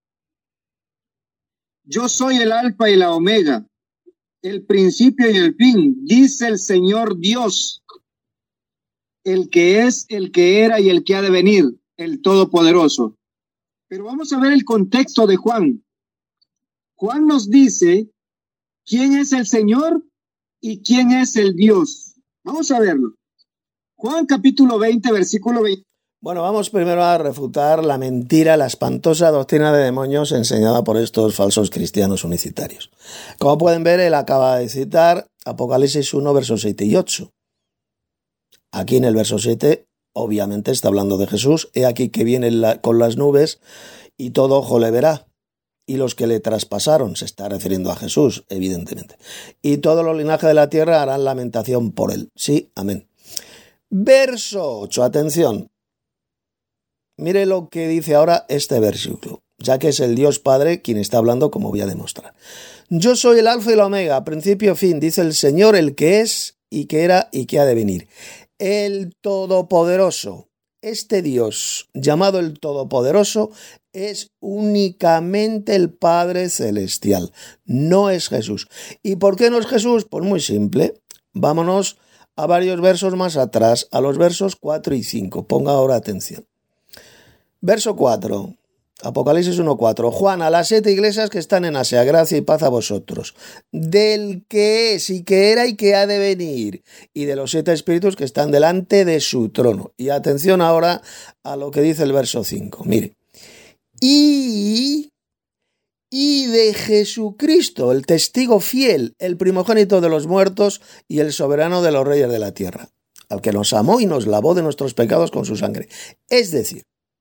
Yo soy el alfa y la omega, el principio y el fin, dice el Señor Dios, el que es, el que era y el que ha de venir, el Todopoderoso. Pero vamos a ver el contexto de Juan. Juan nos dice quién es el Señor y quién es el Dios. Vamos a verlo. Juan capítulo veinte, versículo veinte. Bueno, vamos primero a refutar la mentira, la espantosa doctrina de demonios enseñada por estos falsos cristianos unicitarios. Como pueden ver, él acaba de citar Apocalipsis uno, versos siete y ocho. Aquí en el verso siete, obviamente está hablando de Jesús. He aquí que viene la, con las nubes y todo ojo le verá. Y los que le traspasaron, se está refiriendo a Jesús, evidentemente. Y todos los linajes de la tierra harán lamentación por él. Sí, amén. Verso ocho, atención. Mire lo que dice ahora este versículo, ya que es el Dios Padre quien está hablando, como voy a demostrar. Yo soy el alfa y la omega, principio y fin, dice el Señor, el que es y que era y que ha de venir. El Todopoderoso. Este Dios, llamado el Todopoderoso, es únicamente el Padre Celestial, no es Jesús. ¿Y por qué no es Jesús? Pues muy simple. Vámonos a varios versos más atrás, a los versos cuatro y cinco. Ponga ahora atención. Verso cuatro, Apocalipsis uno cuatro. Juan, a las siete iglesias que están en Asia, gracia y paz a vosotros, del que es y que era y que ha de venir, y de los siete espíritus que están delante de su trono. Y atención ahora a lo que dice el verso cinco. Mire. Y, y de Jesucristo, el testigo fiel, el primogénito de los muertos y el soberano de los reyes de la tierra, al que nos amó y nos lavó de nuestros pecados con su sangre. Es decir,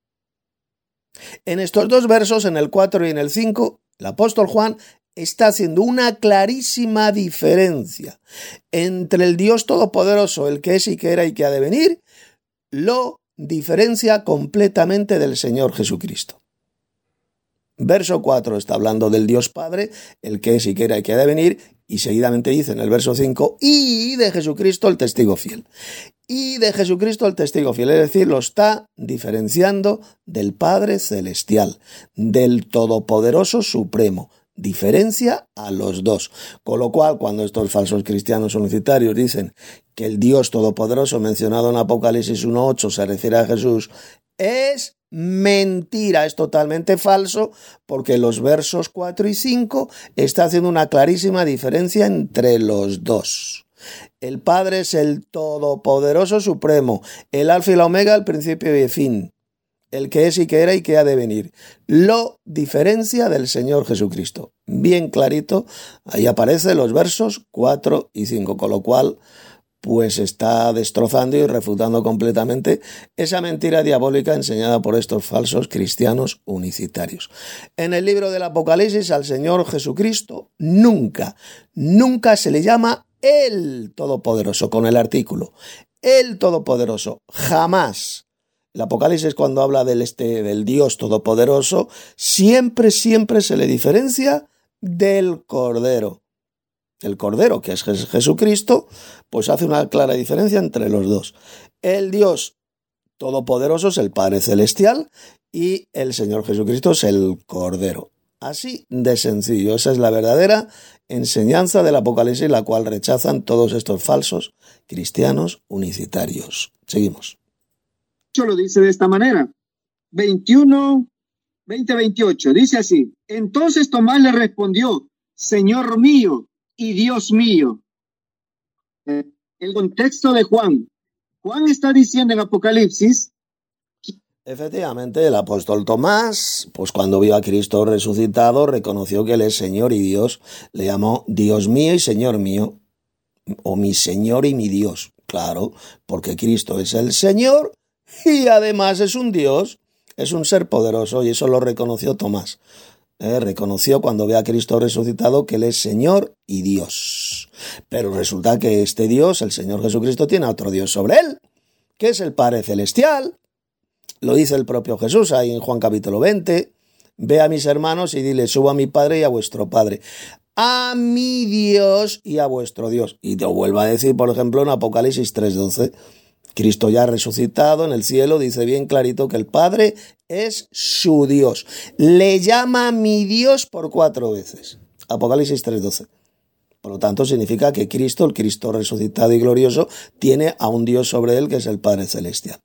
en estos dos versos, en el cuatro y en el cinco, el apóstol Juan está haciendo una clarísima diferencia entre el Dios Todopoderoso, el que es y que era y que ha de venir, lo diferencia completamente del Señor Jesucristo. Verso cuatro está hablando del Dios Padre, el que es y que era y que ha de venir, Y seguidamente dice en el verso cinco, y de Jesucristo el testigo fiel. Y de Jesucristo el testigo fiel, es decir, lo está diferenciando del Padre Celestial, del Todopoderoso Supremo. Diferencia a los dos. Con lo cual, cuando estos falsos cristianos unicitarios dicen que el Dios Todopoderoso mencionado en Apocalipsis uno ocho se refiere a Jesús, es mentira, es totalmente falso, porque los versos cuatro y cinco está haciendo una clarísima diferencia entre los dos. El Padre es el Todopoderoso Supremo, el Alfa y la Omega, el principio y el fin, el que es y que era y que ha de venir. Lo diferencia del Señor Jesucristo. Bien clarito, ahí aparecen los versos cuatro y cinco, con lo cual pues está destrozando y refutando completamente esa mentira diabólica enseñada por estos falsos cristianos unicitarios. En el libro del Apocalipsis al Señor Jesucristo nunca, nunca se le llama el Todopoderoso, con el artículo, el Todopoderoso, jamás. El Apocalipsis, cuando habla del, este, del Dios Todopoderoso, siempre, siempre se le diferencia del Cordero. El Cordero, que es Jesucristo, pues hace una clara diferencia entre los dos. El Dios Todopoderoso es el Padre Celestial y el Señor Jesucristo es el Cordero. Así de sencillo. Esa es la verdadera enseñanza del Apocalipsis, la cual rechazan todos estos falsos cristianos unicitarios. Seguimos. Lo dice de esta manera. veintiuno, veinte, veintiocho. Dice así. Entonces Tomás le respondió, Señor mío y Dios mío. El contexto de Juan. Juan está diciendo en Apocalipsis. Efectivamente, el apóstol Tomás, pues cuando vio a Cristo resucitado, reconoció que él es Señor y Dios. Le llamó Dios mío y Señor mío, o mi Señor y mi Dios. Claro, porque Cristo es el Señor y además es un Dios, es un ser poderoso, y eso lo reconoció Tomás. Eh, reconoció cuando ve a Cristo resucitado que él es Señor y Dios. Pero resulta que este Dios, el Señor Jesucristo, tiene otro Dios sobre él, que es el Padre Celestial. Lo dice el propio Jesús ahí en Juan capítulo veinte. Ve a mis hermanos y dile, subo a mi Padre y a vuestro Padre, a mi Dios y a vuestro Dios. Y te vuelvo a decir, por ejemplo, en Apocalipsis tres doce, Cristo ya resucitado en el cielo dice bien clarito que el Padre es su Dios. Le llama mi Dios por cuatro veces. Apocalipsis tres doce. Por lo tanto, significa que Cristo, el Cristo resucitado y glorioso, tiene a un Dios sobre él que es el Padre Celestial.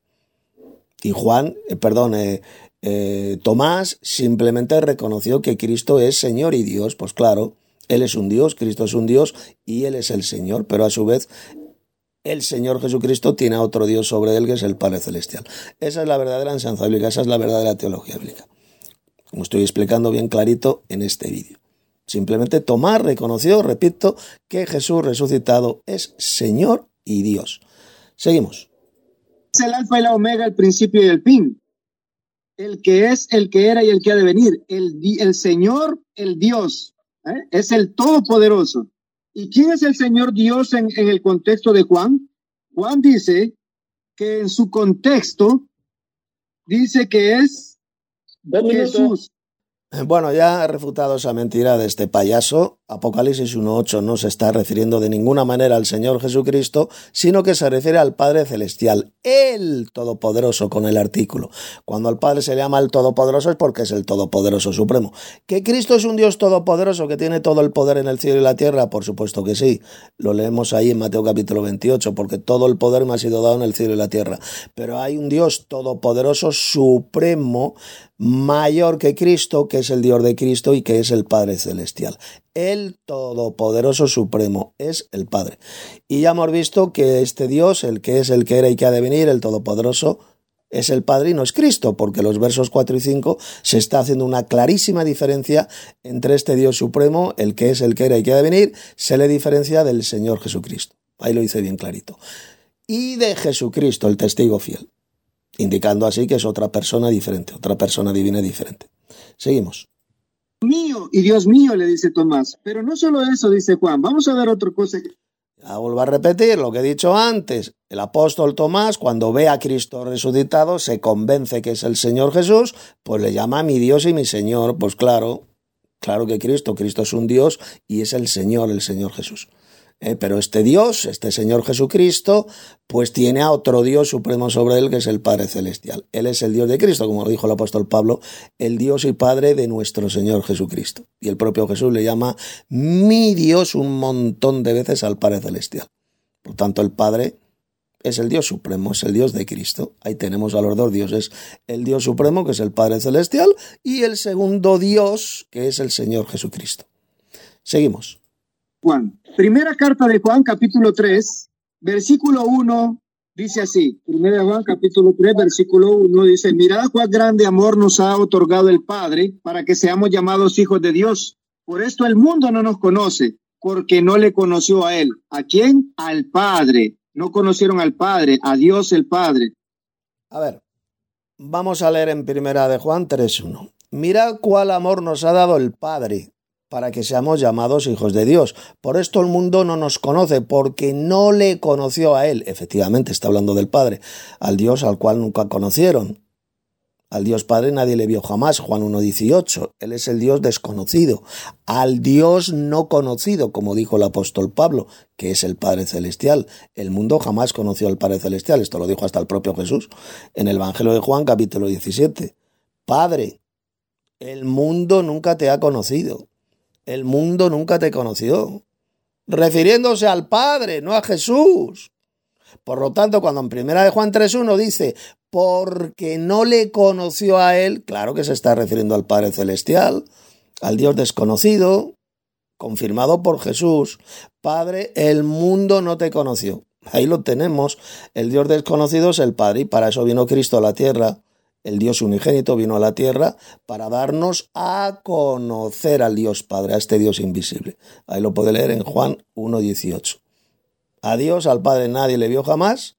Y Juan, eh, perdón, eh, eh, Tomás simplemente reconoció que Cristo es Señor y Dios. Pues claro, él es un Dios, Cristo es un Dios y él es el Señor, pero a su vez el Señor Jesucristo tiene a otro Dios sobre él que es el Padre Celestial. Esa es la verdadera enseñanza bíblica, esa es la verdadera teología bíblica. Como estoy explicando bien clarito en este vídeo. Simplemente Tomás reconoció, repito, que Jesús resucitado es Señor y Dios. Seguimos. Es el alfa y la omega, el principio y el fin. El que es, el que era y el que ha de venir. El, el Señor, el Dios. ¿eh? Es el Todopoderoso. ¿Y quién es el Señor Dios en, en el contexto de Juan? Juan dice que en su contexto dice que es Jesús. Bueno, ya ha refutado esa mentira de este payaso. Apocalipsis uno ocho no se está refiriendo de ninguna manera al Señor Jesucristo, sino que se refiere al Padre Celestial, el Todopoderoso, con el artículo. Cuando al Padre se le llama el Todopoderoso es porque es el Todopoderoso Supremo. ¿Que Cristo es un Dios todopoderoso que tiene todo el poder en el cielo y la tierra? Por supuesto que sí. Lo leemos ahí en Mateo capítulo veintiocho, porque todo el poder me ha sido dado en el cielo y la tierra. Pero hay un Dios todopoderoso supremo, mayor que Cristo, que es el Dios de Cristo y que es el Padre Celestial. El Todopoderoso Supremo es el Padre. Y ya hemos visto que este Dios, el que es, el que era y que ha de venir, el Todopoderoso, es el Padre y no es Cristo, porque los versos cuatro y cinco se está haciendo una clarísima diferencia entre este Dios Supremo, el que es, el que era y que ha de venir, se le diferencia del Señor Jesucristo. Ahí lo dice bien clarito. Y de Jesucristo, el testigo fiel, indicando así que es otra persona diferente, otra persona divina diferente. Seguimos. Mío y Dios mío, le dice Tomás. Pero no solo eso, dice Juan. Vamos a ver otra cosa. Ya vuelvo a repetir lo que he dicho antes. El apóstol Tomás, cuando ve a Cristo resucitado, se convence que es el Señor Jesús, pues le llama mi Dios y mi Señor. Pues claro, Claro que Cristo, Cristo es un Dios y es el Señor, el Señor Jesús. Eh, pero este Dios, este Señor Jesucristo, pues tiene a otro Dios supremo sobre él, que es el Padre Celestial. Él es el Dios de Cristo, como lo dijo el apóstol Pablo, el Dios y Padre de nuestro Señor Jesucristo. Y el propio Jesús le llama mi Dios un montón de veces al Padre Celestial. Por tanto, el Padre es el Dios supremo, es el Dios de Cristo. Ahí tenemos a los dos dioses, el Dios supremo, que es el Padre Celestial, y el segundo Dios, que es el Señor Jesucristo. Seguimos. Juan, primera carta de Juan, capítulo tres, versículo uno, dice así. Primera de Juan, capítulo tres, versículo uno, dice: mirad cuán grande amor nos ha otorgado el Padre para que seamos llamados hijos de Dios. Por esto el mundo no nos conoce, porque no le conoció a él. ¿A quién? Al Padre. No conocieron al Padre, a Dios el Padre. A ver, vamos a leer en primera de Juan tres uno. Mirad cuál amor nos ha dado el Padre para que seamos llamados hijos de Dios. Por esto el mundo no nos conoce, porque no le conoció a él. Efectivamente, está hablando del Padre, al Dios al cual nunca conocieron. Al Dios Padre nadie le vio jamás, Juan uno dieciocho. Él es el Dios desconocido. Al Dios no conocido, como dijo el apóstol Pablo, que es el Padre Celestial. El mundo jamás conoció al Padre Celestial. Esto lo dijo hasta el propio Jesús en el Evangelio de Juan, capítulo diecisiete. Padre, el mundo nunca te ha conocido. El mundo nunca te conoció. Refiriéndose al Padre, no a Jesús. Por lo tanto, cuando en primera de Juan tres uno dice, porque no le conoció a él, claro que se está refiriendo al Padre Celestial, al Dios desconocido, confirmado por Jesús. Padre, el mundo no te conoció. Ahí lo tenemos. El Dios desconocido es el Padre, y para eso vino Cristo a la tierra. El Dios unigénito vino a la tierra para darnos a conocer al Dios Padre, a este Dios invisible. Ahí lo puede leer en Juan uno dieciocho. A Dios, al Padre, nadie le vio jamás.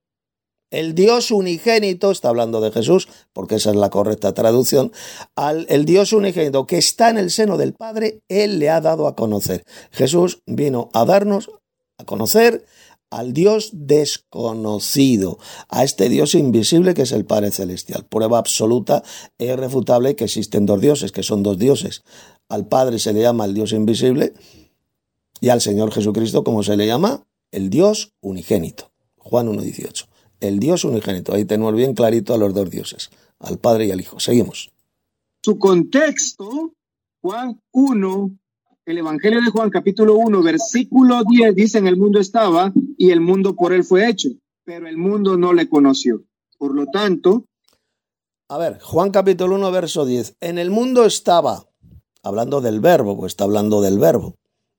El Dios unigénito, está hablando de Jesús, porque esa es la correcta traducción, al el Dios unigénito que está en el seno del Padre, Él le ha dado a conocer. Jesús vino a darnos a conocer al Dios desconocido, a este Dios invisible que es el Padre Celestial. Prueba absoluta e irrefutable que existen dos dioses, que son dos dioses. Al Padre se le llama el Dios invisible y al Señor Jesucristo, como se le llama, el Dios unigénito. Juan uno dieciocho. El Dios unigénito. Ahí tenemos bien clarito a los dos dioses, al Padre y al Hijo. Seguimos. Su contexto, Juan uno, el Evangelio de Juan, capítulo uno, versículo diez, dice: en el mundo estaba y el mundo por él fue hecho, pero el mundo no le conoció. Por lo tanto... A ver, Juan capítulo uno, verso diez. En el mundo estaba, hablando del verbo, pues está hablando del verbo.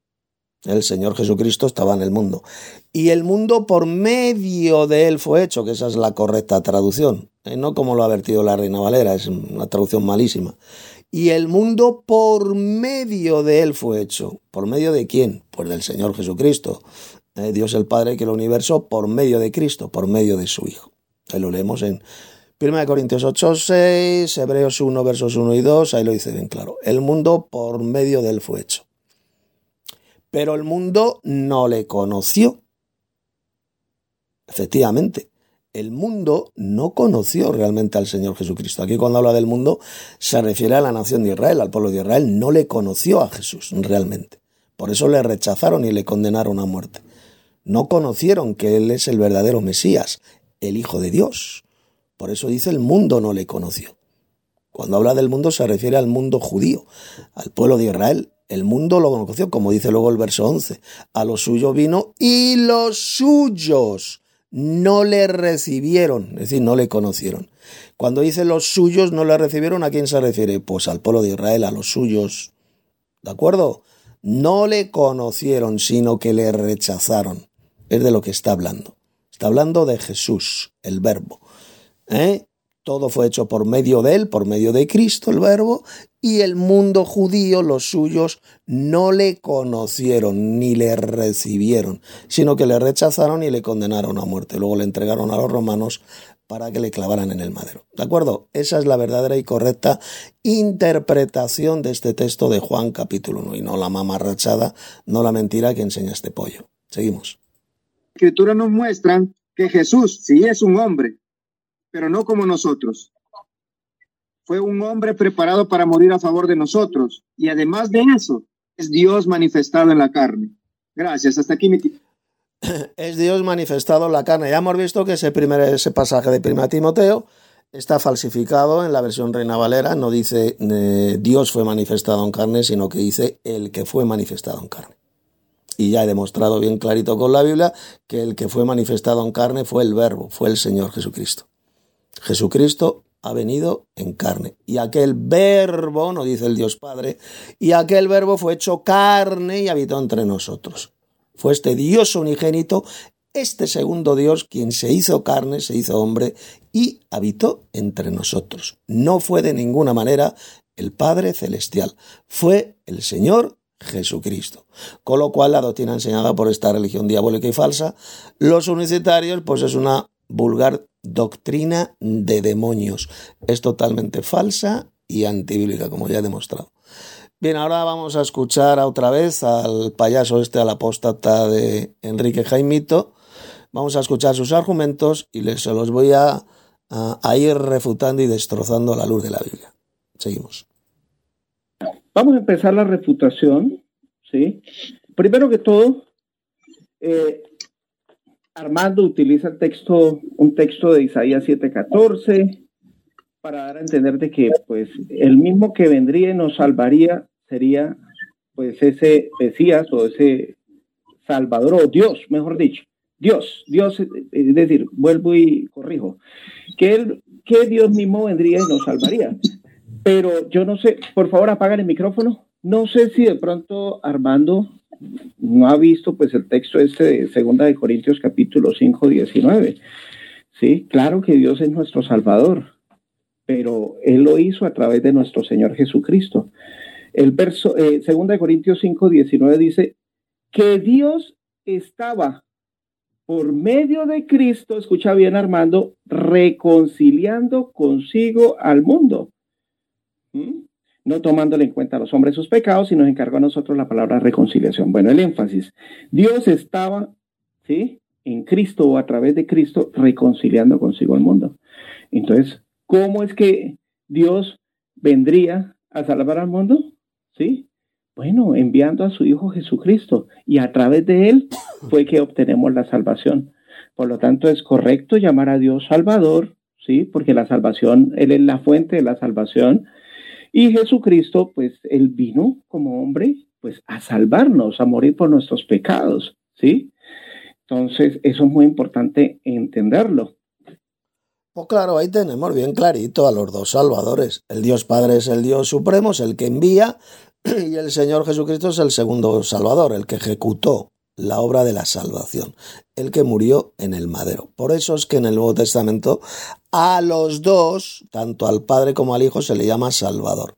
El Señor Jesucristo estaba en el mundo. Y el mundo por medio de él fue hecho, que esa es la correcta traducción. ¿eh? No como lo ha vertido la Reina Valera, es una traducción malísima. Y el mundo por medio de él fue hecho. ¿Por medio de quién? Pues del Señor Jesucristo. ¿eh? Dios el Padre que el universo por medio de Cristo, por medio de su Hijo. Ahí lo leemos en primera de Corintios ocho, seis, Hebreos uno, versos uno y dos, ahí lo dice bien claro. El mundo por medio de él fue hecho. Pero el mundo no le conoció. Efectivamente, el mundo no conoció realmente al Señor Jesucristo. Aquí cuando habla del mundo se refiere a la nación de Israel, al pueblo de Israel. No le conoció a Jesús realmente. Por eso le rechazaron y le condenaron a muerte. No conocieron que Él es el verdadero Mesías, el Hijo de Dios. Por eso dice el mundo no le conoció. Cuando habla del mundo se refiere al mundo judío, al pueblo de Israel. El mundo lo conoció, como dice luego el verso once. A lo suyo vino y los suyos no le recibieron, es decir, no le conocieron. Cuando dice los suyos no le recibieron, ¿a quién se refiere? Pues al pueblo de Israel, a los suyos. ¿De acuerdo? No le conocieron, sino que le rechazaron. Es de lo que está hablando. Está hablando de Jesús, el verbo. ¿Eh? Todo fue hecho por medio de él, por medio de Cristo, el verbo, y el mundo judío, los suyos, no le conocieron ni le recibieron, sino que le rechazaron y le condenaron a muerte. Luego le entregaron a los romanos para que le clavaran en el madero. ¿De acuerdo? Esa es la verdadera y correcta interpretación de este texto de Juan capítulo uno, y no la mamarrachada, no la mentira que enseña este pollo. Seguimos. Las Escrituras nos muestran que Jesús sí es un hombre, pero no como nosotros. fue un hombre preparado para morir a favor de nosotros. Y además de eso, es Dios manifestado en la carne. Gracias, hasta aquí mi tiempo. Es Dios manifestado en la carne. Ya hemos visto que ese, primer, ese pasaje de primera Timoteo está falsificado en la versión Reina Valera. No dice eh, Dios fue manifestado en carne, sino que dice el que fue manifestado en carne. Y ya he demostrado bien clarito con la Biblia que el que fue manifestado en carne fue el Verbo, fue el Señor Jesucristo. Jesucristo ha venido en carne. Y aquel Verbo, no dice el Dios Padre, y aquel Verbo fue hecho carne y habitó entre nosotros. Fue este Dios unigénito, este segundo Dios, quien se hizo carne, se hizo hombre y habitó entre nosotros. No fue de ninguna manera el Padre Celestial, fue el Señor Jesucristo. Con lo cual la doctrina enseñada por esta religión diabólica y falsa, los unicitarios, pues es una vulgar doctrina de demonios. Es totalmente falsa y antibíblica, como ya he demostrado. Bien, ahora vamos a escuchar otra vez al payaso este, al apóstata de Enrique Jaimito. Vamos a escuchar sus argumentos y les, se los voy a, a, a ir refutando y destrozando a la luz de la Biblia. Seguimos. Vamos a empezar la refutación, ¿sí? Primero que todo, eh, Armando utiliza el texto, un texto de Isaías siete catorce para dar a entender de que pues el mismo que vendría y nos salvaría sería pues ese Mesías o ese Salvador o Dios, mejor dicho. Dios, Dios, es decir, vuelvo y corrijo, que él, que Dios mismo vendría y nos salvaría. Pero yo no sé, por favor apagan el micrófono. No sé si de pronto Armando no ha visto pues el texto este de Segunda de Corintios capítulo cinco, diecinueve. Sí, claro que Dios es nuestro Salvador, pero Él lo hizo a través de nuestro Señor Jesucristo. El verso, eh, Segunda de Corintios cinco, diecinueve dice que Dios estaba por medio de Cristo, escucha bien Armando, reconciliando consigo al mundo. ¿Mm? No tomándole en cuenta a los hombres sus pecados, y nos encargó a nosotros la palabra reconciliación. Bueno, el énfasis. Dios estaba, ¿sí?, en Cristo o a través de Cristo reconciliando consigo al mundo. Entonces, ¿cómo es que Dios vendría a salvar al mundo? ¿Sí? Bueno, enviando a su Hijo Jesucristo, y a través de Él fue que obtenemos la salvación. Por lo tanto, es correcto llamar a Dios Salvador, ¿sí? Porque la salvación, Él es la fuente de la salvación. Y Jesucristo, pues, Él vino como hombre, pues, a salvarnos, a morir por nuestros pecados, ¿sí? Entonces, eso es muy importante entenderlo. Pues claro, ahí tenemos bien clarito a los dos salvadores. El Dios Padre es el Dios supremo, es el que envía, y el Señor Jesucristo es el segundo salvador, el que ejecutó la obra de la salvación, el que murió en el madero. Por eso es que en el Nuevo Testamento a los dos, tanto al Padre como al Hijo, se le llama Salvador.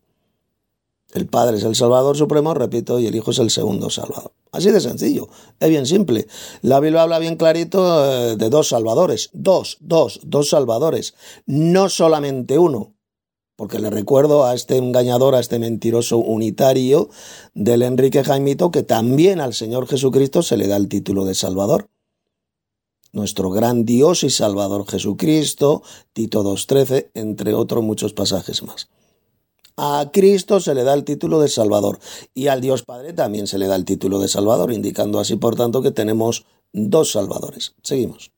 El Padre es el Salvador supremo, repito, y el Hijo es el segundo Salvador. Así de sencillo, es bien simple. La Biblia habla bien clarito eh, de dos salvadores, dos, dos, dos salvadores, no solamente uno. Porque le recuerdo a este engañador, a este mentiroso unitario del Enrique Jaimito, que también al Señor Jesucristo se le da el título de Salvador. Nuestro gran Dios y Salvador Jesucristo, Tito dos trece, entre otros muchos pasajes más. A Cristo se le da el título de Salvador y al Dios Padre también se le da el título de Salvador, indicando así, por tanto, que tenemos dos Salvadores. Seguimos.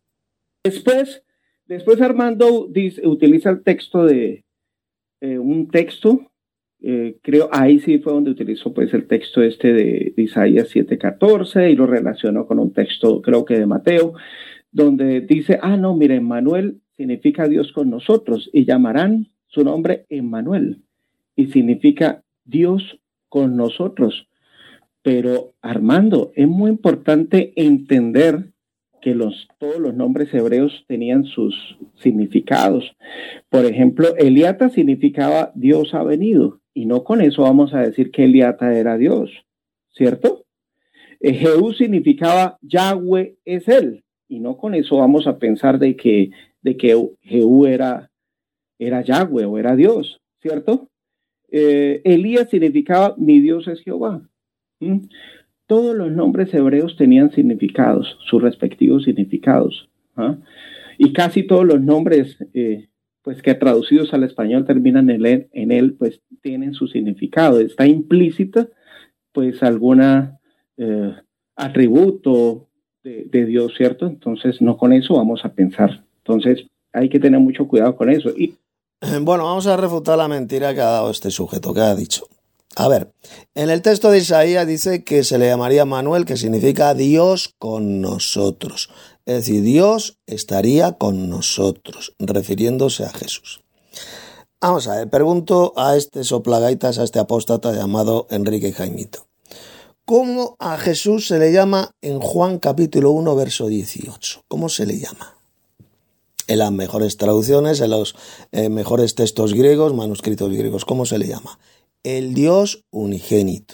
Después, después Armando dice, utiliza el texto de eh, un texto, eh, creo, ahí sí fue donde utilizó pues el texto este de, de Isaías siete catorce y lo relacionó con un texto, creo que de Mateo, donde dice, ah, no, mira, Emmanuel significa Dios con nosotros y llamarán su nombre Emmanuel y significa Dios con nosotros. Pero Armando, es muy importante entender que los, todos los nombres hebreos tenían sus significados. Por ejemplo, Eliata significaba Dios ha venido, y no con eso vamos a decir que Eliata era Dios, ¿cierto? Eh, Jehú significaba Yahweh es él, y no con eso vamos a pensar de que, de que Jehú era, era Yahweh o era Dios, ¿cierto? Eh, Elías significaba mi Dios es Jehová. ¿Mm? Todos los nombres hebreos tenían significados, sus respectivos significados. ¿Ah? Y casi todos los nombres, eh, pues que traducidos al español terminan en él, en él pues tienen su significado. Está implícita pues alguna eh, atributo de, de Dios, ¿cierto? Entonces no con eso vamos a pensar. Entonces hay que tener mucho cuidado con eso. Y bueno, vamos a refutar la mentira que ha dado este sujeto, que ha dicho. A ver, en el texto de Isaías dice que se le llamaría Manuel, que significa Dios con nosotros. Es decir, Dios estaría con nosotros, refiriéndose a Jesús. Vamos a ver, pregunto a este soplagaitas, a este apóstata llamado Enrique Jaimito. ¿Cómo a Jesús se le llama en Juan capítulo uno, verso dieciocho? ¿Cómo se le llama? En las mejores traducciones, en los eh, mejores textos griegos, manuscritos griegos, ¿cómo se le llama? El Dios unigénito.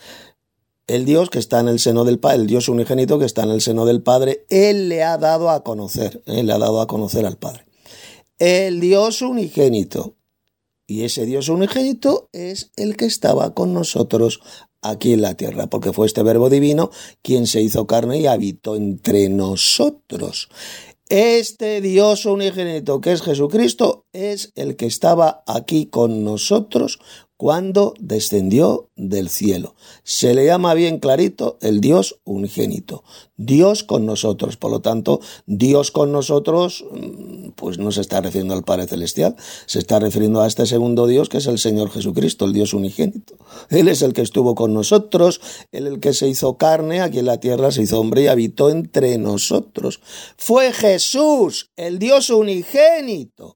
El Dios que está en el seno del Padre, el Dios unigénito que está en el seno del Padre, Él le ha dado a conocer, Él le ha dado a conocer al Padre. El Dios unigénito. Y ese Dios unigénito es el que estaba con nosotros aquí en la tierra, porque fue este Verbo divino quien se hizo carne y habitó entre nosotros. Este Dios unigénito que es Jesucristo es el que estaba aquí con nosotros cuando descendió del cielo. Se le llama bien clarito el Dios unigénito. Dios con nosotros. Por lo tanto, Dios con nosotros, pues no se está refiriendo al Padre Celestial, se está refiriendo a este segundo Dios que es el Señor Jesucristo, el Dios unigénito. Él es el que estuvo con nosotros, Él el que se hizo carne, aquí en la tierra se hizo hombre y habitó entre nosotros. Fue Jesús, el Dios unigénito,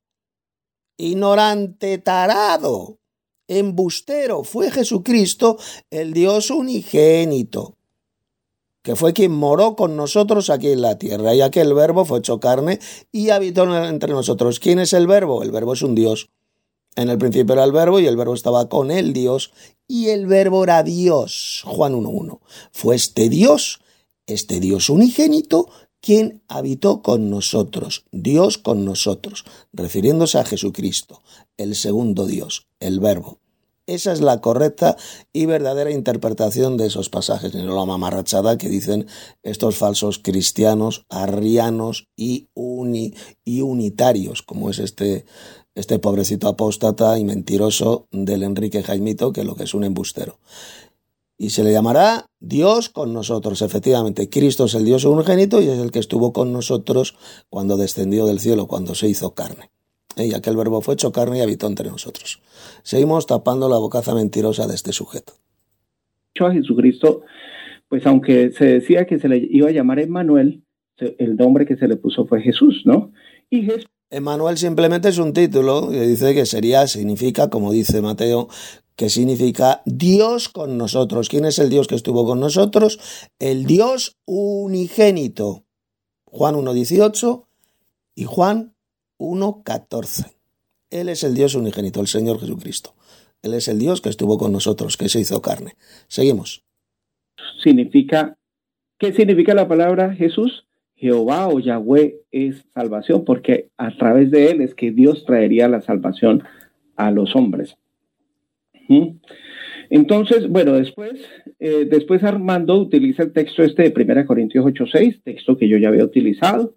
ignorante tarado, embustero, fue Jesucristo, el Dios unigénito, que fue quien moró con nosotros aquí en la tierra, ya que el Verbo fue hecho carne y habitó entre nosotros. ¿Quién es el Verbo? El Verbo es un Dios. En el principio era el Verbo y el Verbo estaba con el Dios y el Verbo era Dios. Juan uno uno. Fue este Dios, este Dios unigénito, quien habitó con nosotros, Dios con nosotros, refiriéndose a Jesucristo, el segundo Dios, el Verbo. Esa es la correcta y verdadera interpretación de esos pasajes, no la mamarrachada que dicen estos falsos cristianos, arrianos y, uni, y unitarios, como es este, este pobrecito apóstata y mentiroso del Enrique Jaimito, que lo que es un embustero. Y se le llamará Dios con nosotros. Efectivamente, Cristo es el Dios unigénito y es el que estuvo con nosotros cuando descendió del cielo, cuando se hizo carne. Y aquel Verbo fue hecho carne y habitó entre nosotros. Seguimos tapando la bocaza mentirosa de este sujeto. A Jesucristo, pues aunque se decía que se le iba a llamar Emmanuel, el nombre que se le puso fue Jesús, ¿no? Y Jesús... Emmanuel simplemente es un título que dice que sería, significa, como dice Mateo, que significa Dios con nosotros. ¿Quién es el Dios que estuvo con nosotros? El Dios unigénito. Juan uno dieciocho y Juan uno catorce. Él es el Dios unigénito, el Señor Jesucristo. Él es el Dios que estuvo con nosotros, que se hizo carne. Seguimos. Significa, ¿qué significa la palabra Jesús? Jehová o Yahweh es salvación, porque a través de él es que Dios traería la salvación a los hombres. ¿Mm? Entonces, bueno, después, eh, después Armando utiliza el texto este de primera Corintios ocho seis, texto que yo ya había utilizado,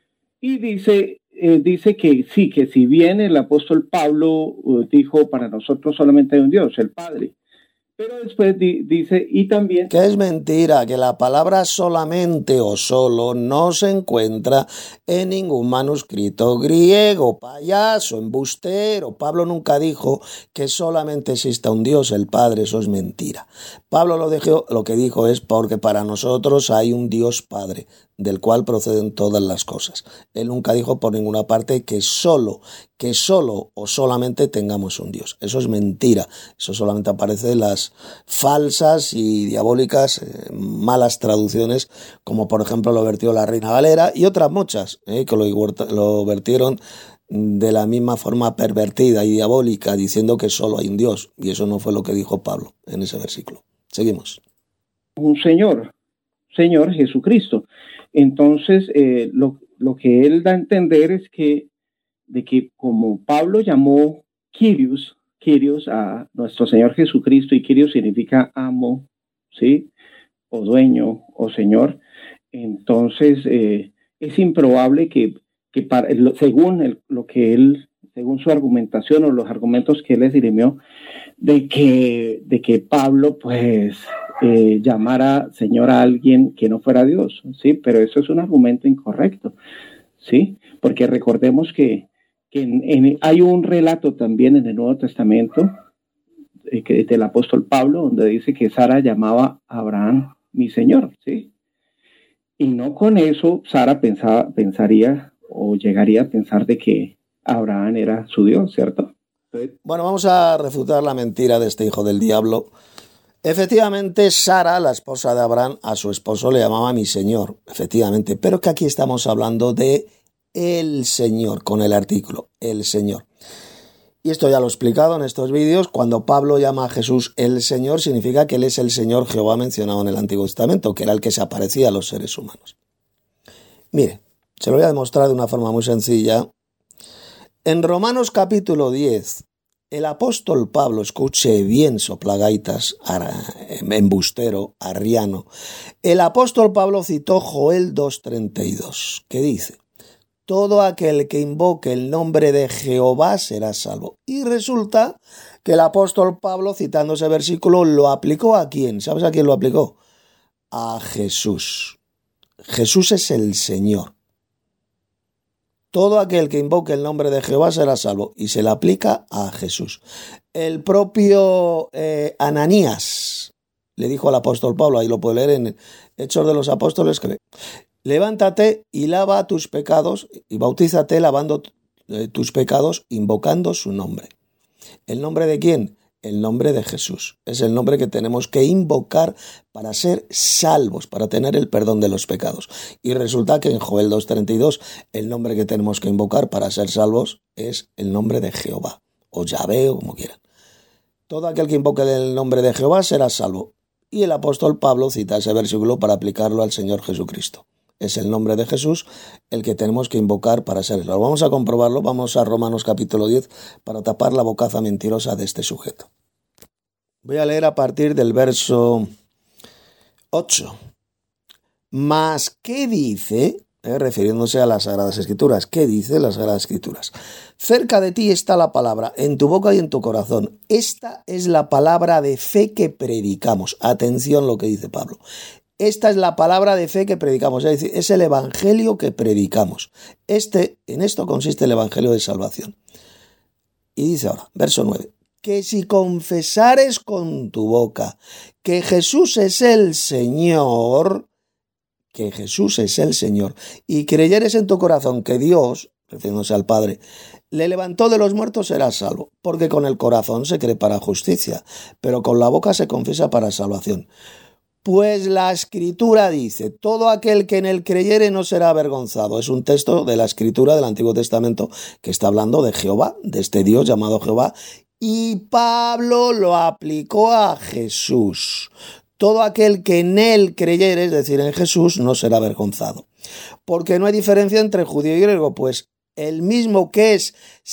y dice, eh, dice que sí, que si bien el apóstol Pablo uh, dijo, para nosotros solamente hay un Dios, el Padre, pero después di, dice, y también... Que es mentira, que la palabra solamente o solo no se encuentra en ningún manuscrito griego, payaso, embustero. Pablo nunca dijo que solamente exista un Dios, el Padre, eso es mentira. Pablo lo, dejó, lo que dijo es porque para nosotros hay un Dios Padre, del cual proceden todas las cosas. Él nunca dijo por ninguna parte que solo, que solo o solamente tengamos un Dios. Eso es mentira. Eso solamente aparece en las falsas y diabólicas eh, malas traducciones, como por ejemplo lo vertió la Reina Valera y otras muchas, eh, que lo, lo vertieron de la misma forma pervertida y diabólica, diciendo que solo hay un Dios. Y eso no fue lo que dijo Pablo en ese versículo. Seguimos. Un Señor, Señor Jesucristo. Entonces, eh, lo, lo que él da a entender es que, de que como Pablo llamó Kyrios, Kyrios a nuestro Señor Jesucristo, y Kyrios significa amo, ¿sí? O dueño, o Señor, entonces eh, es improbable que, que para, según el, lo que él según su argumentación o los argumentos que él esgrimió, de que, de que Pablo pues eh, llamara Señor a alguien que no fuera Dios, ¿sí? Pero eso es un argumento incorrecto, ¿sí? Porque recordemos que, que en, en, hay un relato también en el Nuevo Testamento eh, que, del apóstol Pablo, donde dice que Sara llamaba a Abraham mi Señor, ¿sí? Y no con eso Sara pensaba, pensaría o llegaría a pensar de que Abraham era su Dios, ¿cierto? Bueno, vamos a refutar la mentira de este hijo del diablo. Efectivamente, Sara, la esposa de Abraham, a su esposo le llamaba mi Señor, efectivamente, pero que aquí estamos hablando de el Señor, con el artículo, el Señor. Y esto ya lo he explicado en estos vídeos. Cuando Pablo llama a Jesús el Señor, significa que Él es el Señor Jehová mencionado en el Antiguo Testamento, que era el que se aparecía a los seres humanos. Mire, se lo voy a demostrar de una forma muy sencilla. En Romanos capítulo diez, el apóstol Pablo, escuche bien soplagaitas, embustero, arriano, el apóstol Pablo citó Joel dos treinta y dos, que dice: todo aquel que invoque el nombre de Jehová será salvo. Y resulta que el apóstol Pablo, citando ese versículo, lo aplicó ¿a quién? ¿Sabes a quién lo aplicó? A Jesús. Jesús es el Señor. Todo aquel que invoque el nombre de Jehová será salvo. Y se le aplica a Jesús. El propio eh, Ananías le dijo al apóstol Pablo, ahí lo puede leer en Hechos de los Apóstoles, que levántate y lava tus pecados y bautízate lavando tus pecados, invocando su nombre. ¿El nombre de quién? El nombre de Jesús. Es el nombre que tenemos que invocar para ser salvos, para tener el perdón de los pecados. Y resulta que en Joel dos treinta y dos el nombre que tenemos que invocar para ser salvos es el nombre de Jehová, o Yahvé, o como quieran. Todo aquel que invoque el nombre de Jehová será salvo. Y el apóstol Pablo cita ese versículo para aplicarlo al Señor Jesucristo. Es el nombre de Jesús el que tenemos que invocar para ser salvos. Vamos a comprobarlo, vamos a Romanos capítulo diez para tapar la bocaza mentirosa de este sujeto. Voy a leer a partir del verso ocho. Mas, ¿qué dice? Eh, refiriéndose a las Sagradas Escrituras. ¿Qué dice las Sagradas Escrituras? Cerca de ti está la palabra, en tu boca y en tu corazón. Esta es la palabra de fe que predicamos. Atención lo que dice Pablo. Esta es la palabra de fe que predicamos, es decir, es el evangelio que predicamos. Este, en esto consiste el evangelio de salvación. Y dice ahora, verso nueve, que si confesares con tu boca que Jesús es el Señor, que Jesús es el Señor, y creyeres en tu corazón que Dios, refiriéndose al Padre, le levantó de los muertos, serás salvo, porque con el corazón se cree para justicia, pero con la boca se confiesa para salvación. Pues la Escritura dice, todo aquel que en él creyere no será avergonzado. Es un texto de la Escritura del Antiguo Testamento que está hablando de Jehová, de este Dios llamado Jehová, y Pablo lo aplicó a Jesús. Todo aquel que en él creyere, es decir, en Jesús, no será avergonzado. Porque no hay diferencia entre judío y griego, pues el mismo que es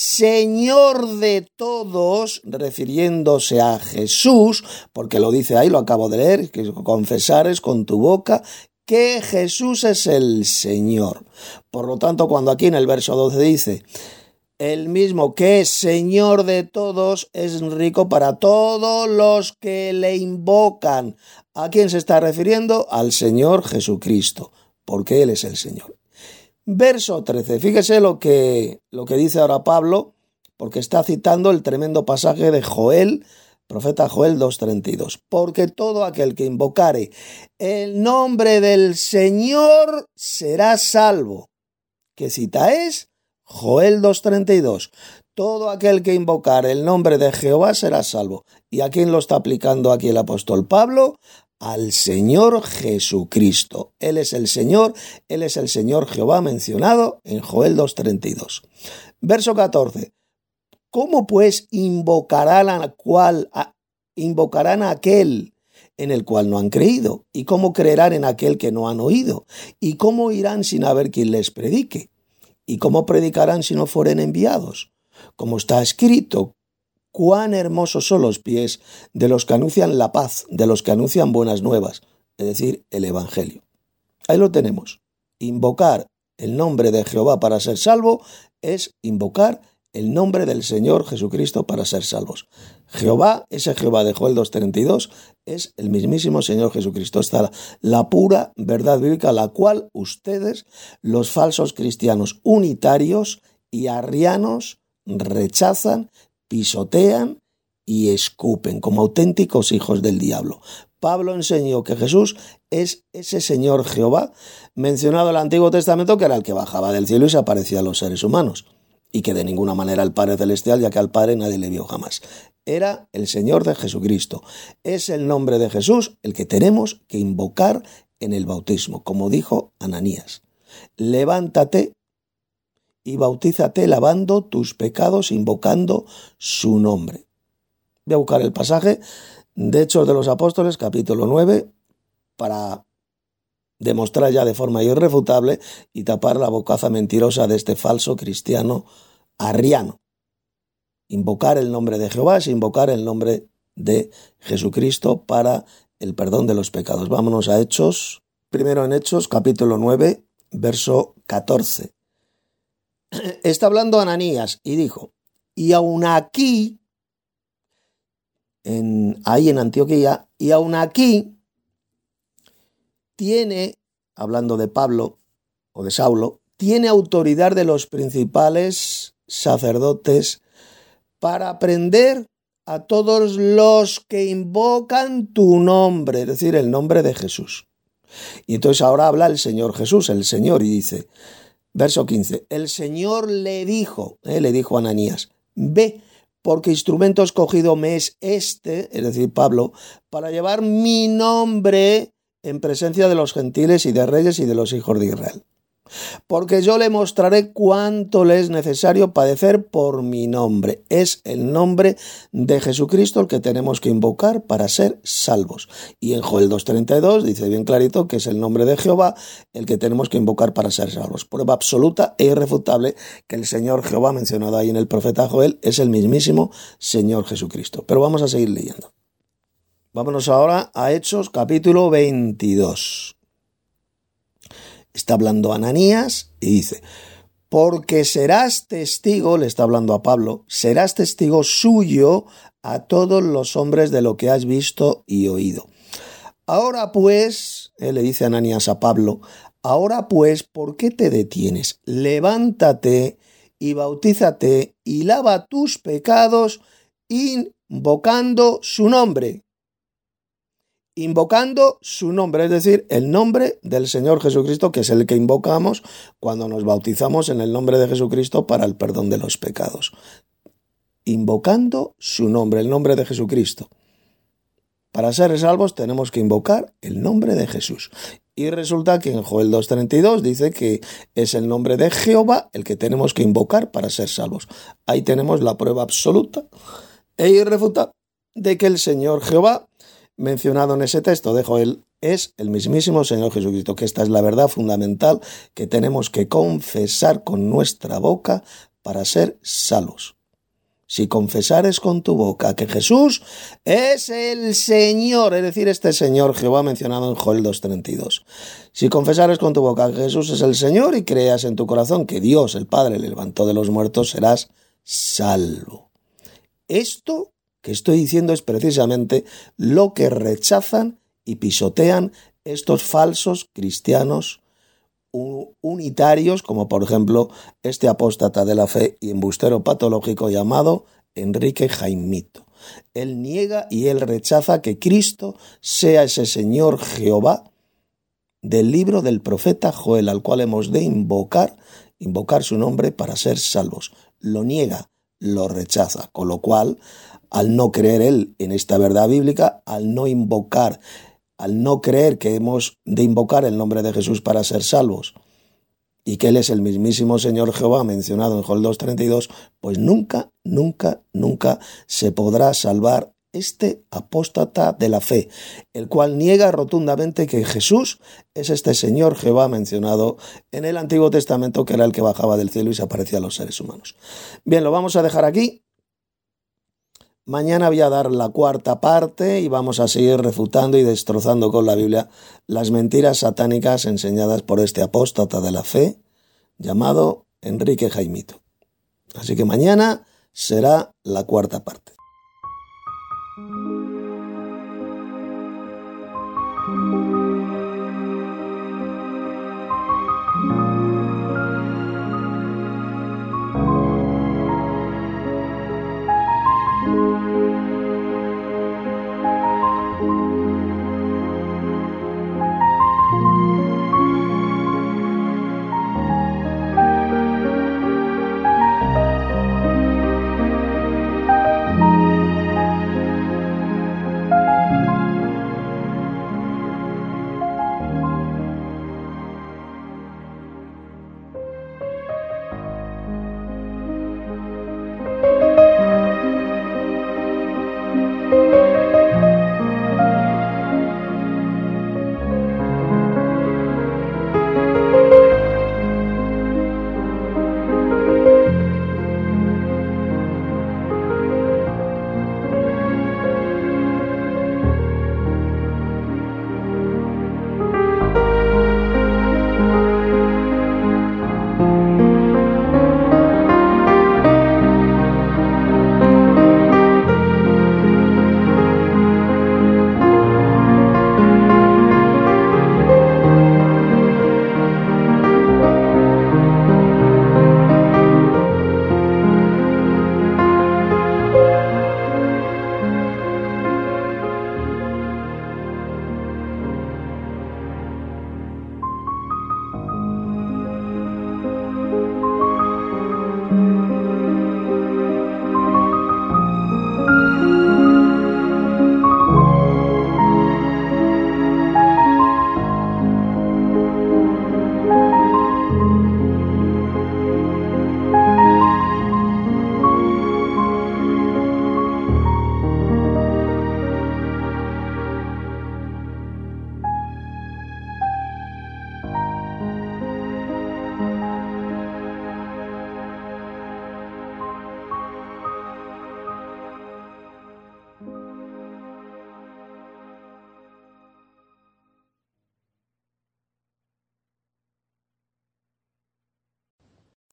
Señor de todos, refiriéndose a Jesús, porque lo dice ahí, lo acabo de leer, que confesares con tu boca que Jesús es el Señor. Por lo tanto, cuando aquí en el verso doce dice, el mismo que es Señor de todos, es rico para todos los que le invocan. ¿A quién se está refiriendo? Al Señor Jesucristo, porque Él es el Señor. Verso trece, fíjese lo que, lo que dice ahora Pablo, porque está citando el tremendo pasaje de Joel, profeta Joel dos treinta y dos. Porque todo aquel que invocare el nombre del Señor será salvo. ¿Qué cita es? Joel dos treinta y dos. Todo aquel que invocare el nombre de Jehová será salvo. ¿Y a quién lo está aplicando aquí el apóstol Pablo? Al Señor Jesucristo. Él es el Señor, Él es el Señor Jehová mencionado en Joel dos treinta y dos. Verso catorce. ¿Cómo pues invocarán a cual a, invocarán a aquel en el cual no han creído? ¿Y cómo creerán en aquel que no han oído? ¿Y cómo irán sin haber quien les predique? ¿Y cómo predicarán si no fueren enviados? Como está escrito, cuán hermosos son los pies de los que anuncian la paz, de los que anuncian buenas nuevas, es decir, el Evangelio. Ahí lo tenemos. Invocar el nombre de Jehová para ser salvo es invocar el nombre del Señor Jesucristo para ser salvos. Jehová, ese Jehová de Joel dos treinta y dos, es el mismísimo Señor Jesucristo. Está la, la pura verdad bíblica, la cual ustedes, los falsos cristianos unitarios y arrianos, rechazan, pisotean y escupen como auténticos hijos del diablo. Pablo enseñó que Jesús es ese Señor Jehová mencionado en el Antiguo Testamento, que era el que bajaba del cielo y se aparecía a los seres humanos, y que de ninguna manera el Padre Celestial, ya que al Padre nadie le vio jamás. Era el Señor de Jesucristo. Es el nombre de Jesús el que tenemos que invocar en el bautismo, como dijo Ananías. Levántate y bautízate lavando tus pecados, invocando su nombre. Voy a buscar el pasaje de Hechos de los Apóstoles, capítulo nueve, para demostrar ya de forma irrefutable y tapar la bocaza mentirosa de este falso cristiano arriano. Invocar el nombre de Jehová es invocar el nombre de Jesucristo para el perdón de los pecados. Vámonos a Hechos, primero en Hechos, capítulo nueve, verso catorce. Está hablando Ananías y dijo, y aún aquí, en, ahí en Antioquía, y aún aquí tiene, hablando de Pablo o de Saulo, tiene autoridad de los principales sacerdotes para aprender a todos los que invocan tu nombre, es decir, el nombre de Jesús. Y entonces ahora habla el Señor Jesús, el Señor, y dice, verso quince, el Señor le dijo, eh, le dijo a Ananías, ve, porque instrumento escogido me es este, es decir, Pablo, para llevar mi nombre en presencia de los gentiles y de reyes y de los hijos de Israel. Porque yo le mostraré cuánto le es necesario padecer por mi nombre. Es el nombre de Jesucristo el que tenemos que invocar para ser salvos. Y en Joel dos treinta y dos dice bien clarito que es el nombre de Jehová el que tenemos que invocar para ser salvos. Prueba absoluta e irrefutable que el Señor Jehová mencionado ahí en el profeta Joel es el mismísimo Señor Jesucristo. Pero vamos a seguir leyendo. Vámonos ahora a Hechos capítulo veintidós. Está hablando Ananías y dice, porque serás testigo, le está hablando a Pablo, serás testigo suyo a todos los hombres de lo que has visto y oído. Ahora pues, él le dice Ananías a Pablo, ahora pues, ¿por qué te detienes? Levántate y bautízate y lava tus pecados invocando su nombre. Invocando su nombre, es decir, el nombre del Señor Jesucristo, que es el que invocamos cuando nos bautizamos en el nombre de Jesucristo para el perdón de los pecados. Invocando su nombre, el nombre de Jesucristo. Para ser salvos tenemos que invocar el nombre de Jesús. Y resulta que en Joel dos treinta y dos dice que es el nombre de Jehová el que tenemos que invocar para ser salvos. Ahí tenemos la prueba absoluta e irrefutable de que el Señor Jehová mencionado en ese texto de Joel es el mismísimo Señor Jesucristo, que esta es la verdad fundamental que tenemos que confesar con nuestra boca para ser salvos. Si confesares con tu boca que Jesús es el Señor, es decir, este Señor Jehová mencionado en Joel dos treinta y dos. Si confesares con tu boca que Jesús es el Señor y creas en tu corazón que Dios, el Padre, le levantó de los muertos, serás salvo. Esto que estoy diciendo es precisamente lo que rechazan y pisotean estos falsos cristianos unitarios, como por ejemplo este apóstata de la fe y embustero patológico llamado Enrique Jaimito. Él niega y él rechaza que Cristo sea ese Señor Jehová del libro del profeta Joel, al cual hemos de invocar, invocar su nombre para ser salvos. Lo niega, lo rechaza, con lo cual, al no creer él en esta verdad bíblica, al no invocar, al no creer que hemos de invocar el nombre de Jesús para ser salvos y que él es el mismísimo Señor Jehová mencionado en Joel dos treinta y dos, pues nunca, nunca, nunca se podrá salvar este apóstata de la fe, el cual niega rotundamente que Jesús es este Señor Jehová mencionado en el Antiguo Testamento, que era el que bajaba del cielo y se aparecía a los seres humanos. Bien, lo vamos a dejar aquí. Mañana voy a dar la cuarta parte y vamos a seguir refutando y destrozando con la Biblia las mentiras satánicas enseñadas por este apóstata de la fe llamado Enrique Jaimito. Así que mañana será la cuarta parte.